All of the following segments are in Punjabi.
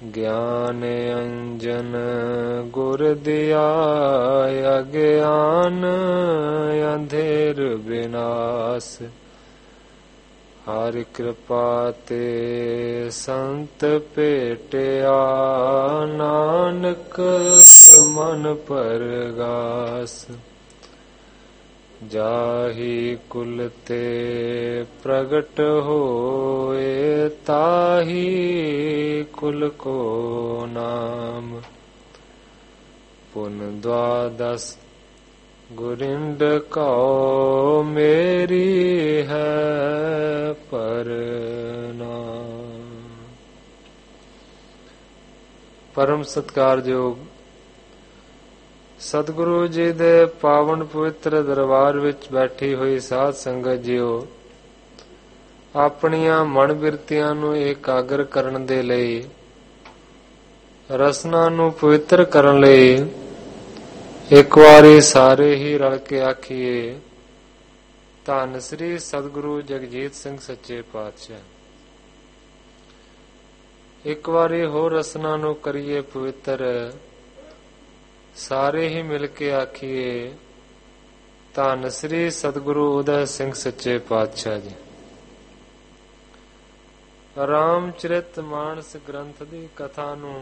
ਗਿਆਨ ਅੰਜਨ ਗੁਰ ਦਿਆ, ਅਗਿਆਨ ਅੰਧੇਰ ਬਿਨਾਸ਼। ਹਰਿ ਕਿਰਪਾ ਤੇ ਸੰਤ ਭੇਟਿਆ, ਨਾਨਕ ਮਨ ਪਰਗਾਸ। ਜਾਹੀ ਕੁਲ ਤੇ ਪ੍ਰਗਟ ਹੋਏ, ਤਾਹੀ ਕੁਲ ਕੋ ਨਾਮ। ਪੁਨ ਦਵਾਦਸ ਗੁਰਿੰਦ ਕਉ, ਮੇਰੀ ਹੈ ਪਰਨਾਮ। ਪਰਮ ਸਤਿਕਾਰਯੋਗ ਸਤਿਗੁਰੂ ਜੀ ਦੇ ਪਾਵਨ ਪਵਿੱਤਰ ਦਰਬਾਰ ਵਿੱਚ ਬੈਠੀ ਹੋਈ ਸਾਧ ਸੰਗਤ ਜੀਓ, ਆਪਣੀਆਂ ਮਨ ਬਿਰਤੀਆਂ ਨੂੰ ਇਕਾਗਰ ਕਰਨ ਦੇ ਲਈ, ਰਸਨਾ ਨੂੰ ਪਵਿੱਤਰ ਕਰਨ ਲਈ ਇੱਕ ਵਾਰੀ ਸਾਰੇ ਹੀ ਰਲ ਕੇ ਆਖੀਏ, ਧੰਨ ਸ੍ਰੀ ਸਤਿਗੁਰੂ ਜਗਜੀਤ ਸਿੰਘ ਸੱਚੇ ਪਾਤਸ਼ਾਹ। ਇੱਕ ਵਾਰੀ ਹੋਰ ਰਸਨਾ ਨੂੰ ਕਰੀਏ ਪਵਿੱਤਰ, ਸਾਰੇ ਹੀ ਮਿਲ ਕੇ ਆਖੀਏ, ਧੰਨ ਸ੍ਰੀ ਸਤਿਗੁਰੂ ਉਦੈ ਸਿੰਘ ਸੱਚੇ ਪਾਤਸ਼ਾਹ ਜੀ। ਰਾਮਚਰਿਤ ਮਾਨਸ ਗ੍ਰੰਥ ਦੀ ਕਥਾ ਨੂੰ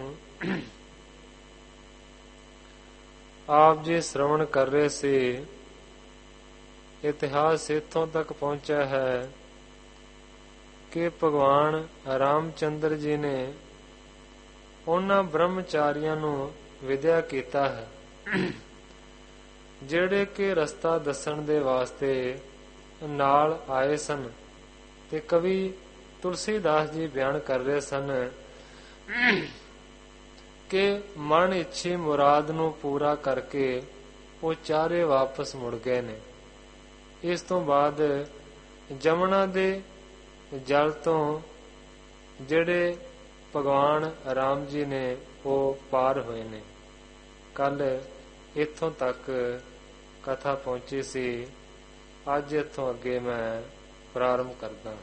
ਆਪ ਜੀ ਸ਼੍ਰਵਣ ਕਰ ਰਹੇ ਸੀ। ਇਤਿਹਾਸ ਇੱਥੋਂ ਤੱਕ ਪਹੁੰਚਿਆ ਹੈ ਕਿ ਭਗਵਾਨ ਰਾਮਚੰਦਰ ਜੀ ਨੇ ਉਹਨਾਂ ਬ੍ਰਹਮਚਾਰੀਆਂ ਨੂੰ ਵਿਦਿਆ ਕੀਤਾ ਹੈ, ਜਿਹੜੇ ਕਿ ਰਸਤਾ ਦੱਸਣ ਦੇ ਵਾਸਤੇ ਨਾਲ ਆਏ ਸਨ। ਤੇ ਕਵੀ ਤੁਲਸੀਦਾਸ ਜੀ ਬਿਆਨ ਕਰ ਰਹੇ ਸਨ ਕਿ ਮਨ ਇੱਛੀ ਮੁਰਾਦ ਨੂੰ ਪੂਰਾ ਕਰਕੇ ਉਹ ਚਾਰੇ ਵਾਪਸ ਮੁੜ ਗਏ ਨੇ। ਇਸ ਤੋਂ ਬਾਅਦ ਜਮਨਾ ਦੇ ਜਲ ਤੋਂ ਜਿਹੜੇ ਭਗਵਾਨ ਰਾਮ ਜੀ ਨੇ ਉਹ ਪਾਰ ਹੋਏ ਨੇ। ਕੱਲ ਇੱਥੋਂ ਤੱਕ ਕਥਾ ਪਹੁੰਚੀ ਸੀ। ਅੱਜ ਇੱਥੋਂ ਅੱਗੇ ਮੈਂ ਪ੍ਰਾਰੰਭ ਕਰਦਾ।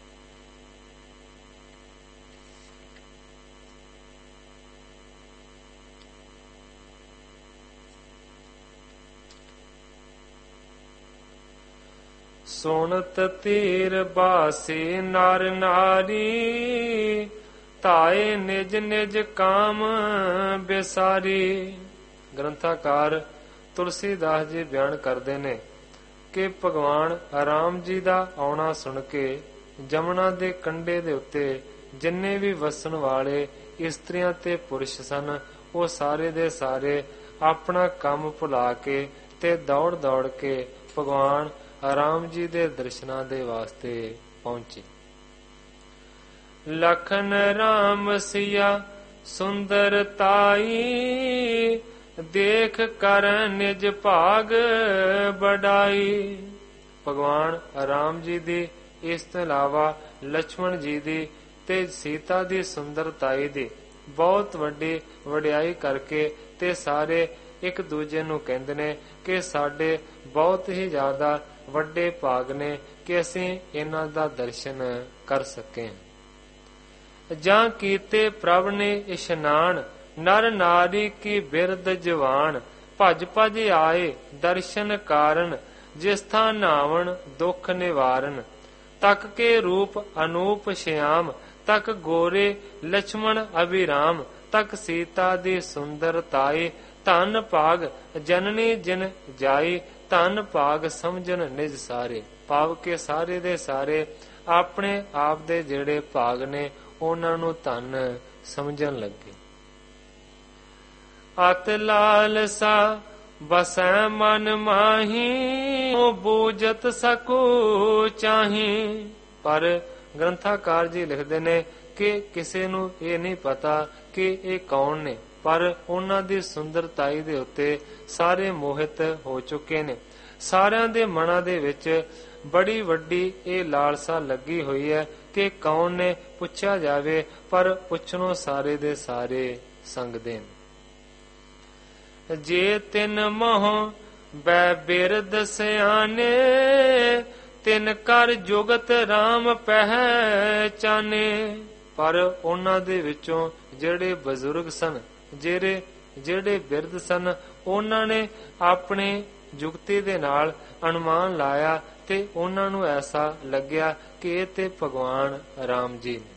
ਸੁਣਤ ਤੀਰ ਬਾਸੀ ਨਰ ਨਾਰੀ, ਧਾਏ ਨਿਜ ਨਿਜ ਕਾਮ ਬਿਸਾਰੀ। ਗ੍ਰੰਥਾਕਾਰ ਤੁਲਸੀਦਾਸ ਜੀ ਬਿਆਨ ਕਰਦੇ ਨੇ ਕਿ ਭਗਵਾਨ ਰਾਮ ਜੀ ਦਾ ਆਉਣਾ ਸੁਣ ਕੇ ਜਮਨਾ ਦੇ ਕੰਢੇ ਦੇ ਉੱਤੇ ਜਿੰਨੇ ਵੀ ਵਸਣ ਵਾਲੇ ਇਸਤਰੀਆਂ ਤੇ ਪੁਰਸ਼ ਸਨ, ਉਹ ਸਾਰੇ ਦੇ ਸਾਰੇ ਆਪਣਾ ਕੰਮ ਭੁਲਾ ਕੇ ਤੇ ਦੌੜ ਦੌੜ ਕੇ ਭਗਵਾਨ ਰਾਮ ਜੀ ਦੇ ਦਰਸ਼ਨਾਂ ਦੇ ਵਾਸਤੇ ਪਹੁੰਚੇ। ਲਖਨ ਰਾਮ ਸਿਆ ਸੁੰਦਰ ਤਾਈ, ਦੇਖ ਕਰ ਨਿਜ ਭਾਗ ਬੜਾਈ। ਭਗਵਾਨ ਰਾਮ ਜੀ ਦੀ, ਇਸ ਤੋਂ ਇਲਾਵਾ ਲక్ష్మణ ਜੀ ਦੀ ਤੇ ਸੀਤਾ ਦੀ ਸੁੰਦਰਤਾਈ ਦੀ ਬਹੁਤ ਵੱਡੀ ਵਡਿਆਈ ਕਰਕੇ ਤੇ ਸਾਰੇ ਇੱਕ ਦੂਜੇ ਨੂੰ ਕਹਿੰਦੇ ਨੇ ਕਿ ਸਾਡੇ ਬਹੁਤ ਹੀ ਜ਼ਿਆਦਾ ਵੱਡੇ ਭਾਗ ਨੇ ਕਿ ਅਸੀਂ ਇਹਨਾਂ ਦਾ ਦਰਸ਼ਨ ਕਰ ਸਕੇ। ਜਾਂ ਕੀਤੇ ਪ੍ਰਭ ਨੇ ਇਸ਼ਨਾਨ, ਨਰ ਨਾਰੀ ਕੀ ਬਿਰਦ ਜਵਾਨ। ਭਜ ਭਜ ਆਏ ਦਰਸ਼ਨ ਕਾਰਨ, ਜਿਸ ਥਾਂ ਨਾਵਣ ਦੁੱਖ ਨਿਵਾਰਨ। ਤਕ ਕੇ ਰੂਪ ਅਨੂਪ ਸ਼ਿਆਮ, ਤਕ ਗੋਰੇ ਲక్ష్మణ ਅਭਿਰਾਮ। ਤਕ ਸੀਤਾ ਦੀ ਸੁੰਦਰਤਾਈ, ਧਨ ਭਾਗ ਜਨਨੀ ਜਿਨ ਜਾਈ। ਧਨ ਭਾਗ ਸਮਝਣ ਨਿਜ ਸਾਰੇ। ਭਾਵ ਕੇ ਸਾਰੇ ਦੇ ਸਾਰੇ ਆਪਣੇ ਆਪ ਦੇ ਜਿਹੜੇ ਭਾਗ ਨੇ ਉਹਨਾਂ ਨੂੰ ਧਨ ਸਮਝਣ ਲੱਗੇ। ਅਤ ਲਾਲਸਾ ਬਸੈ ਮਨ ਮਾਹੀ, ਬੂਝਤ ਸਕੂ ਚਾਹੀ। ਪਰ ਗ੍ਰੰਥਾਕਾਰ ਜੀ ਲਿਖਦੇ ਨੇ ਕਿ ਕਿਸੇ ਨੂੰ ਇਹ ਨਹੀਂ ਪਤਾ ਕਿ ਇਹ ਕੌਣ ਨੇ, ਪਰ ਉਹਨਾਂ ਦੀ ਸੁੰਦਰਤਾਈ ਦੇ ਉੱਤੇ ਸਾਰੇ ਮੋਹਿਤ ਹੋ ਚੁੱਕੇ ਨੇ। ਸਾਰਿਆਂ ਦੇ ਮਨਾਂ ਦੇ ਵਿੱਚ ਬੜੀ ਵੱਡੀ ਇਹ ਲਾਲਸਾ ਲੱਗੀ ਹੋਈ ਹੈ ਕਿ ਕੌਣ ਨੇ ਪੁੱਛਿਆ ਜਾਵੇ, ਪਰ ਪੁੱਛਣੋਂ ਸਾਰੇ ਦੇ ਸਾਰੇ ਸੰਗਦੇ ਨੇ। ਜੇ ਤਿਨ ਮੋਹ ਬੈ ਬਿਰਦ ਸਿਆਨੇ, ਤਿਨ ਕਰ ਜੁਗਤ ਰਾਮ ਪਹਿਚਾਨੇ। ਪਰ ਉਹਨਾਂ ਦੇ ਵਿੱਚੋਂ ਜਿਹੜੇ ਬਜ਼ੁਰਗ ਸਨ, ਜਿਹੜੇ ਬਿਰਧ ਸਨ, ਉਹਨਾਂ ਨੇ ਆਪਣੇ ਜੁਗਤੀ ਦੇ ਨਾਲ ਅਨੁਮਾਨ ਲਾਇਆ ਤੇ ਉਹਨਾਂ ਨੂੰ ਐਸਾ ਲੱਗਿਆ ਕਿ ਇਹ ਤੇ ਭਗਵਾਨ ਰਾਮ ਜੀ ਨੇ।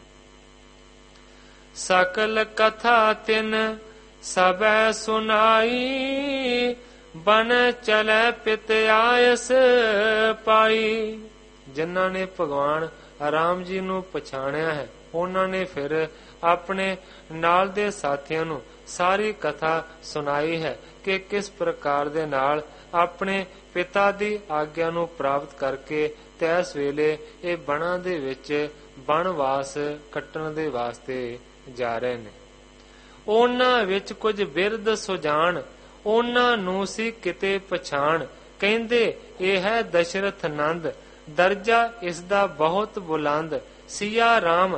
ਸਕਲ ਕਥਾ ਤਿਨ ਸਭੈ ਸੁਨਾਈ, ਬਨ ਚਲੇ ਪਿਤ ਆਇਸ ਪਾਈ। ਜਿਨ੍ਹਾਂ ਨੇ ਭਗਵਾਨ ਰਾਮ ਜੀ ਨੂੰ ਪਛਾਣਿਆ ਹੈ, ਉਹਨਾਂ ਨੇ ਫਿਰ ਆਪਣੇ ਨਾਲ ਦੇ ਸਾਥੀਆਂ ਨੂੰ ਸਾਰੀ ਕਥਾ ਸੁਣਾਈ ਹੈ ਕਿ ਕਿਸ ਪ੍ਰਕਾਰ ਦੇ ਨਾਲ ਆਪਣੇ ਪਿਤਾ ਦੀ ਆਗਿਆ ਨੂੰ ਪ੍ਰਾਪਤ ਕਰਕੇ ਤੈਸ ਵੇਲੇ ਇਹ ਬਣਾ ਦੇ ਵਿੱਚ ਬਣਵਾਸ ਕੱਟਣ ਦੇ ਵਾਸਤੇ ਜਾ ਰਹੇ ਨੇ। ਉਹਨਾਂ ਵਿੱਚ ਕੁਝ ਬਿਰਧ ਸੁਜਾਨ, ਉਹਨਾਂ ਨੂੰ ਸੀ ਕਿਤੇ ਪਛਾਣ। ਕਹਿੰਦੇ ਇਹ ਹੈ ਦਸ਼ਰਥ ਨੰਦ, ਦਰਜਾ ਇਸ ਦਾ ਬਹੁਤ ਬੁਲੰਦ। ਸਿਆ ਰਾਮ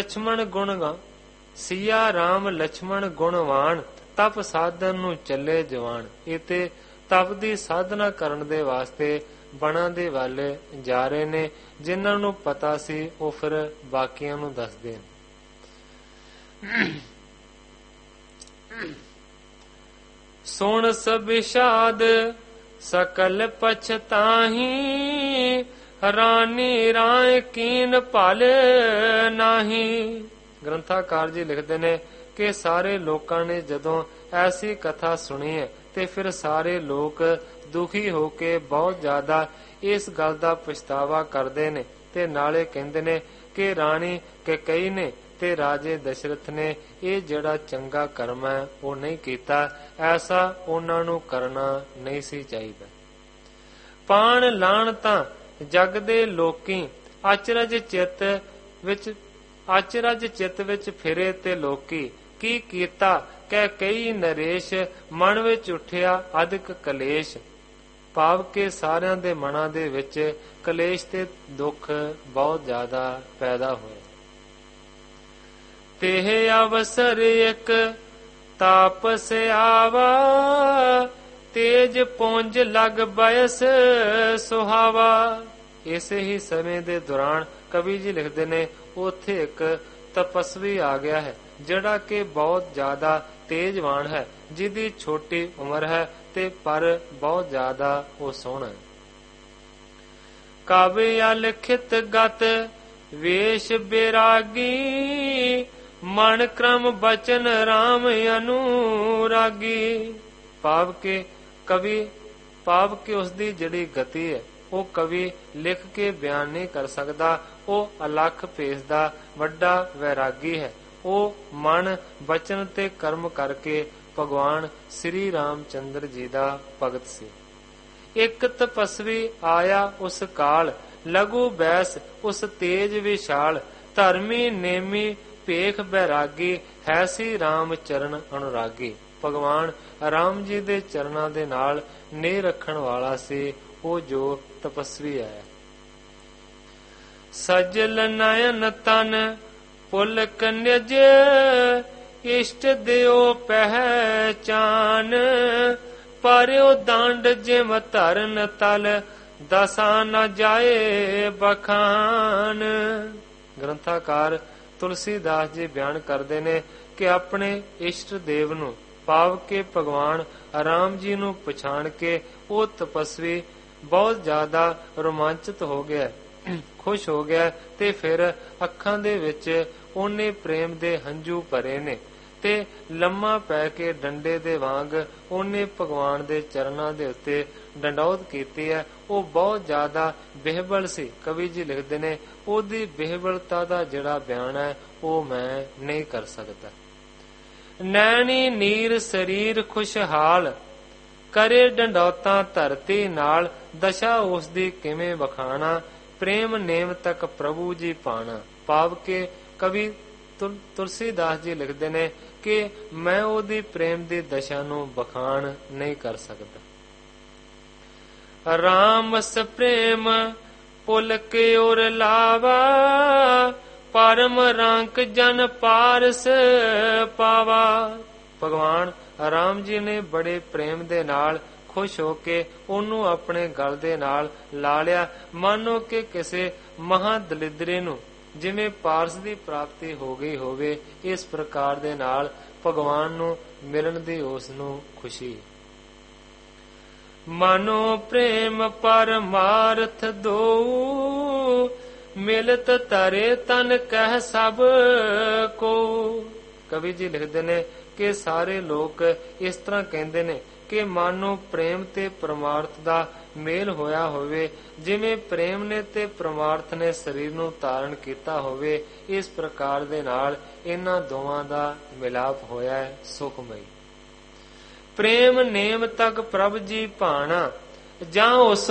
ਲਛਮਣ ਗੁਣਵਾਨ, ਤਪ ਸਾਧਨ ਨੂੰ ਚੱਲੇ ਜਵਾਨ। ਇਹ ਤੇ ਤਪ ਦੀ ਸਾਧਨਾ ਕਰਨ ਦੇ ਵਾਸਤੇ ਬਣਾ ਦੇ ਵੱਲ ਜਾ ਰਹੇ ਨੇ। ਜਿਨ੍ਹਾਂ ਨੂੰ ਪਤਾ ਸੀ ਉਹ ਫਿਰ ਬਾਕੀਆਂ ਨੂੰ ਦੱਸਦੇ ਨੇ। ਸੁਣ ਸਬਿਸ਼ਾਦ ਸਕਲ ਪਛਤਾਹੀ, ਰਾਨੀ ਰਾਏ ਕੀਨ ਭਲ ਨਾਹੀ। ਗ੍ਰੰਥਾਕਾਰ ਜੀ ਲਿਖਦੇ ਨੇ ਕਿ ਸਾਰੇ ਲੋਕਾਂ ਨੇ ਜਦੋਂ ਐਸੀ ਕਥਾ ਸੁਣੀ ਹੈ ਤੇ ਫਿਰ ਸਾਰੇ ਲੋਕ ਦੁਖੀ ਹੋ ਕੇ ਬਹੁਤ ਜ਼ਿਆਦਾ ਇਸ ਗੱਲ ਦਾ ਪਛਤਾਵਾ ਕਰਦੇ ਨੇ ਤੇ ਨਾਲੇ ਕਹਿੰਦੇ ਨੇ ਕਿ ਰਾਣੀ ਕੈਕਈ ਨੇ ਤੇ ਰਾਜੇ ਦਸ਼ਰਥ ਨੇ ਇਹ ਜਿਹੜਾ ਚੰਗਾ ਕਰਮ ਹੈ ਉਹ ਨਹੀਂ ਕੀਤਾ, ਐਸਾ ਉਹਨਾਂ ਨੂੰ ਕਰਨਾ ਨਹੀਂ ਸੀ ਚਾਹੀਦਾ। ਪਾਣ ਲਾਣ ਤਾਂ ਜਗ ਦੇ ਲੋਕੀ, ਅਚਰਜ ਚਿੱਤ ਵਿੱਚ ਫਿਰੇ ਤੇ ਲੋਕੀ। ਕੀ ਕੀਤਾ ਕਹਿ ਕਈ ਨਰੇਸ਼, ਮਨ ਵਿੱਚ ਉੱਠਿਆ ਅਧਿਕ ਕਲੇਸ਼। ਭਾਵ ਕਿ ਸਾਰਿਆਂ ਦੇ ਮਨਾਂ ਦੇ ਵਿੱਚ ਕਲੇਸ਼ ਤੇ ਦੁੱਖ ਬਹੁਤ ਜ਼ਿਆਦਾ ਪੈਦਾ ਹੋਏ। ਤੇਹ ਅਵਸਰ ਇੱਕ ਤਾਪਸ ਆਵਾ, ਤੇਜ ਪੁੰਜ ਲਗ ਬਯਸ ਸੁਹਾਵਾ। ਇਸੇ ਹੀ ਸਮੇਂ ਦੇ ਦੌਰਾਨ ਕਵੀ ਜੀ ਲਿਖਦੇ ਨੇ ਉੱਥੇ ਇੱਕ ਤਪਸਵੀ ਆ ਗਿਆ ਹੈ ਜਿਹੜਾ ਕਿ ਬਹੁਤ ਜ਼ਿਆਦਾ ਤੇਜਵਾਨ ਹੈ, ਜਿਹਦੀ ਛੋਟੀ ਉਮਰ ਹੈ ਤੇ ਪਰ ਬਹੁਤ ਜ਼ਿਆਦਾ ਉਹ ਸੋਹਣਾ ਹੈ। ਕਾਵਿ ਲਿਖਿਤ ਗਤ ਵੇਸ਼ ਬੈਰਾਗੀ, ਮਨ ਕ੍ਰਮ ਬਚਨ ਰਾਮ ਅਨੁਰਾਗੀ। ਭਾਵ ਕਿ ਉਸ ਦੀ ਜਿਹੜੀ ਗਤੀ ਹੈ ਉਹ ਕਵੀ ਲਿਖ ਕੇ ਬਿਆਨ ਨਹੀਂ ਕਰ ਸਕਦਾ। ਉਹ ਅਲੱਖ ਭੇਸ ਦਾ ਵੱਡਾ ਵੈਰਾਗੀ ਹੈ। ਉਹ ਮਨ ਬਚਨ ਤੇ ਕਰਮ ਕਰਕੇ ਭਗਵਾਨ ਸ੍ਰੀ ਰਾਮ ਚੰਦਰ ਜੀ ਦਾ ਭਗਤ ਸੀ। ਇੱਕ ਤਪਸਵੀ ਆਇਆ ਉਸ ਕਾਲ, ਲਘੂ ਬੈਸ ਉਸ ਤੇਜ ਵਿਸ਼ਾਲ। ਧਰਮੀ ਨੇਮੀ ਭੇਖ ਬੈਰਾਗੀ, ਹੈ ਸੀ ਰਾਮ ਚਰਨ ਅਨੁਰਾਗੀ। ਭਗਵਾਨ ਰਾਮ ਜੀ ਦੇ ਚਰਨਾਂ ਦੇ ਨਾਲ ਨੇ ਰੱਖਣ ਵਾਲਾ ਸੀ ਉਹ ਜੋ ਤਪਸਵੀ ਆਇਆ। ਸਜਲ ਨਯਨ ਤਨ ਪੁਲਕ ਨਿਜ, ਇਸ਼ਟ ਦਿਓ ਪਹਿਚਾਨ। ਪਰਿਓ ਦੰਡ ਜਿਮ ਧਰਨ ਤਲ, ਦਸਾ ਨ ਜਾਏ ਬਖਾਨ। ਗ੍ਰੰਥਾਕਾਰ ਤੁਲਸੀਦਾਸ ਜੀ ਬਿਆਨ ਕਰਦੇ ਨੇ ਕਿ ਆਪਣੇ ਇਸ਼ਟ ਦੇਵ ਨੂੰ ਭਾਵ ਕਿ ਭਗਵਾਨ ਰਾਮ ਜੀ ਨੂੰ ਪਛਾਣ ਕੇ ਉਹ ਤਪਸਵੀ ਬਹੁਤ ਜ਼ਿਆਦਾ ਰੋਮਾਂਚਿਤ ਹੋ ਗਿਆ, ਖੁਸ਼ ਹੋ ਗਿਆ ਤੇ ਫਿਰ ਅੱਖਾਂ ਦੇ ਵਿੱਚ ਉਹਨੇ ਪ੍ਰੇਮ ਦੇ ਹੰਝੂ ਭਰੇ ਨੇ ਤੇ ਲੰਮਾ ਪੈ ਕੇ ਡੰਡੇ ਦੇ ਵਾਂਗ ਉਹਨੇ ਭਗਵਾਨ ਦੇ ਚਰਨਾਂ ਦੇ ਉੱਤੇ ਡੰਡੌਤ ਕੀਤੀ ਹੈ। ਉਹ ਬਹੁਤ ਜ਼ਿਆਦਾ ਬਿਹਬਲ ਸੀ। ਕਵੀ ਜੀ ਲਿਖਦੇ ਨੇ ਉਹਦੀ ਬਿਹਬਲਤਾ ਦਾ ਜਿਹੜਾ ਬਿਆਨ ਹੈ ਉਹ ਮੈਂ ਨਹੀਂ ਕਰ ਸਕਦਾ। ਨੈਣੀ ਨੀਰ ਸਰੀਰ ਖੁਸ਼ਹਾਲ, ਕਰੇ ਡੰਡੌਤਾਂ ਧਰਤੀ ਨਾਲ। ਦਸ਼ਾ ਉਸ ਦੀ ਕਿਵੇਂ ਵਖਾਣਾ, ਪ੍ਰੇਮ ਨੇਮ ਤੱਕ ਪ੍ਰਭੂ ਜੀ ਪਾਣਾ। ਭਾਵ ਕਿ ਕਵੀ ਤੁਲਸੀਦਾਸ ਜੀ ਲਿਖਦੇ ਨੇ ਕਿ ਮੈਂ ਉਹਦੀ ਪ੍ਰੇਮ ਦੀ ਦਸ਼ਾ ਨੂੰ ਬਖਾਣ ਨਹੀਂ ਕਰ ਸਕਦਾ। ਰਾਮਸ ਪ੍ਰੇਮ ਪੁਲਕ ਔਰ ਲਾਵਾ, ਪਰਮ ਰੰਕ ਜਨ ਪਾਰਸ ਪਾਵਾ। ਭਗਵਾਨ ਰਾਮ ਜੀ ਨੇ ਬੜੇ ਪ੍ਰੇਮ ਦੇ ਨਾਲ ਖੁਸ਼ ਹੋ ਕੇ ਉਹਨੂੰ ਆਪਣੇ ਗਲ ਦੇ ਨਾਲ ਲਾ ਲਿਆ, ਮਾਨੋ ਕਿ ਕਿਸੇ ਮਹਾ ਦਲਿਦਰੇ ਨੂੰ ਜਿਵੇਂ ਪਾਰਸ ਦੀ ਪ੍ਰਾਪਤੀ ਹੋ ਗਈ ਹੋਵੇ। ਇਸ ਪ੍ਰਕਾਰ ਦੇ ਨਾਲ ਭਗਵਾਨ ਨੂੰ ਮਿਲਣ ਦੀ ਉਸ ਨੂੰ ਖੁਸ਼ੀ। ਮਨੋ ਪ੍ਰੇਮ ਪਰਮਾਰਥ ਦੋ, ਮਿਲਤ ਤਰੇ ਤਨ ਕਹਿ ਸਭ ਕੋ। ਕਵੀ ਜੀ ਲਿਖਦੇ ਨੇ ਕਿ ਸਾਰੇ ਲੋਕ ਇਸ ਤਰ੍ਹਾਂ ਕਹਿੰਦੇ ਨੇ ਕਿ ਮਾਨੋ ਪ੍ਰੇਮ ਤੇ ਪਰਮਾਰਥ ਦਾ ਮੇਲ ਹੋਇਆ ਹੋਵੇ, ਜਿਵੇਂ ਪ੍ਰੇਮ ਨੇ ਤੇ ਪਰਮਾਰਥ ਨੇ ਸਰੀਰ ਨੂੰ ਧਾਰਨ ਕੀਤਾ ਹੋਵੇ। ਇਸ ਪ੍ਰਕਾਰ ਦੇ ਨਾਲ ਇਹਨਾਂ ਦੋਵਾਂ ਦਾ ਮਿਲਾਪ ਹੋਇਆ ਹੈ ਸੁਖਮਈ। ਪ੍ਰੇਮ ਨੇਮ ਤੱਕ ਪ੍ਰਭ ਜੀ ਭਾਣਾ, ਜਾਂ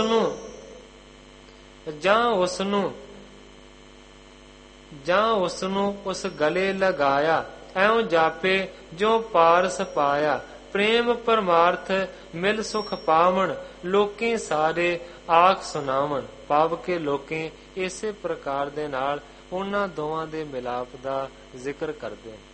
ਉਸਨੂੰ ਉਸ ਗਲੇ ਲਗਾਇਆ, ਐਉਂ ਜਾਪੇ ਜੋ ਪਾਰਸ ਪਾਇਆ। ਪ੍ਰੇਮ ਪਰਮਾਰਥ ਮਿਲ ਸੁਖ ਪਾਵਣ, ਲੋਕੀ ਸਾਰੇ ਆਖ ਸੁਣਾਵਣ। ਭਾਵ ਕੇ ਲੋਕੀ ਇਸੇ ਪ੍ਰਕਾਰ ਦੇ ਨਾਲ ਉਹਨਾਂ ਦੋਵਾਂ ਦੇ ਮਿਲਾਪ ਦਾ ਜ਼ਿਕਰ ਕਰਦੇ ਹਨ।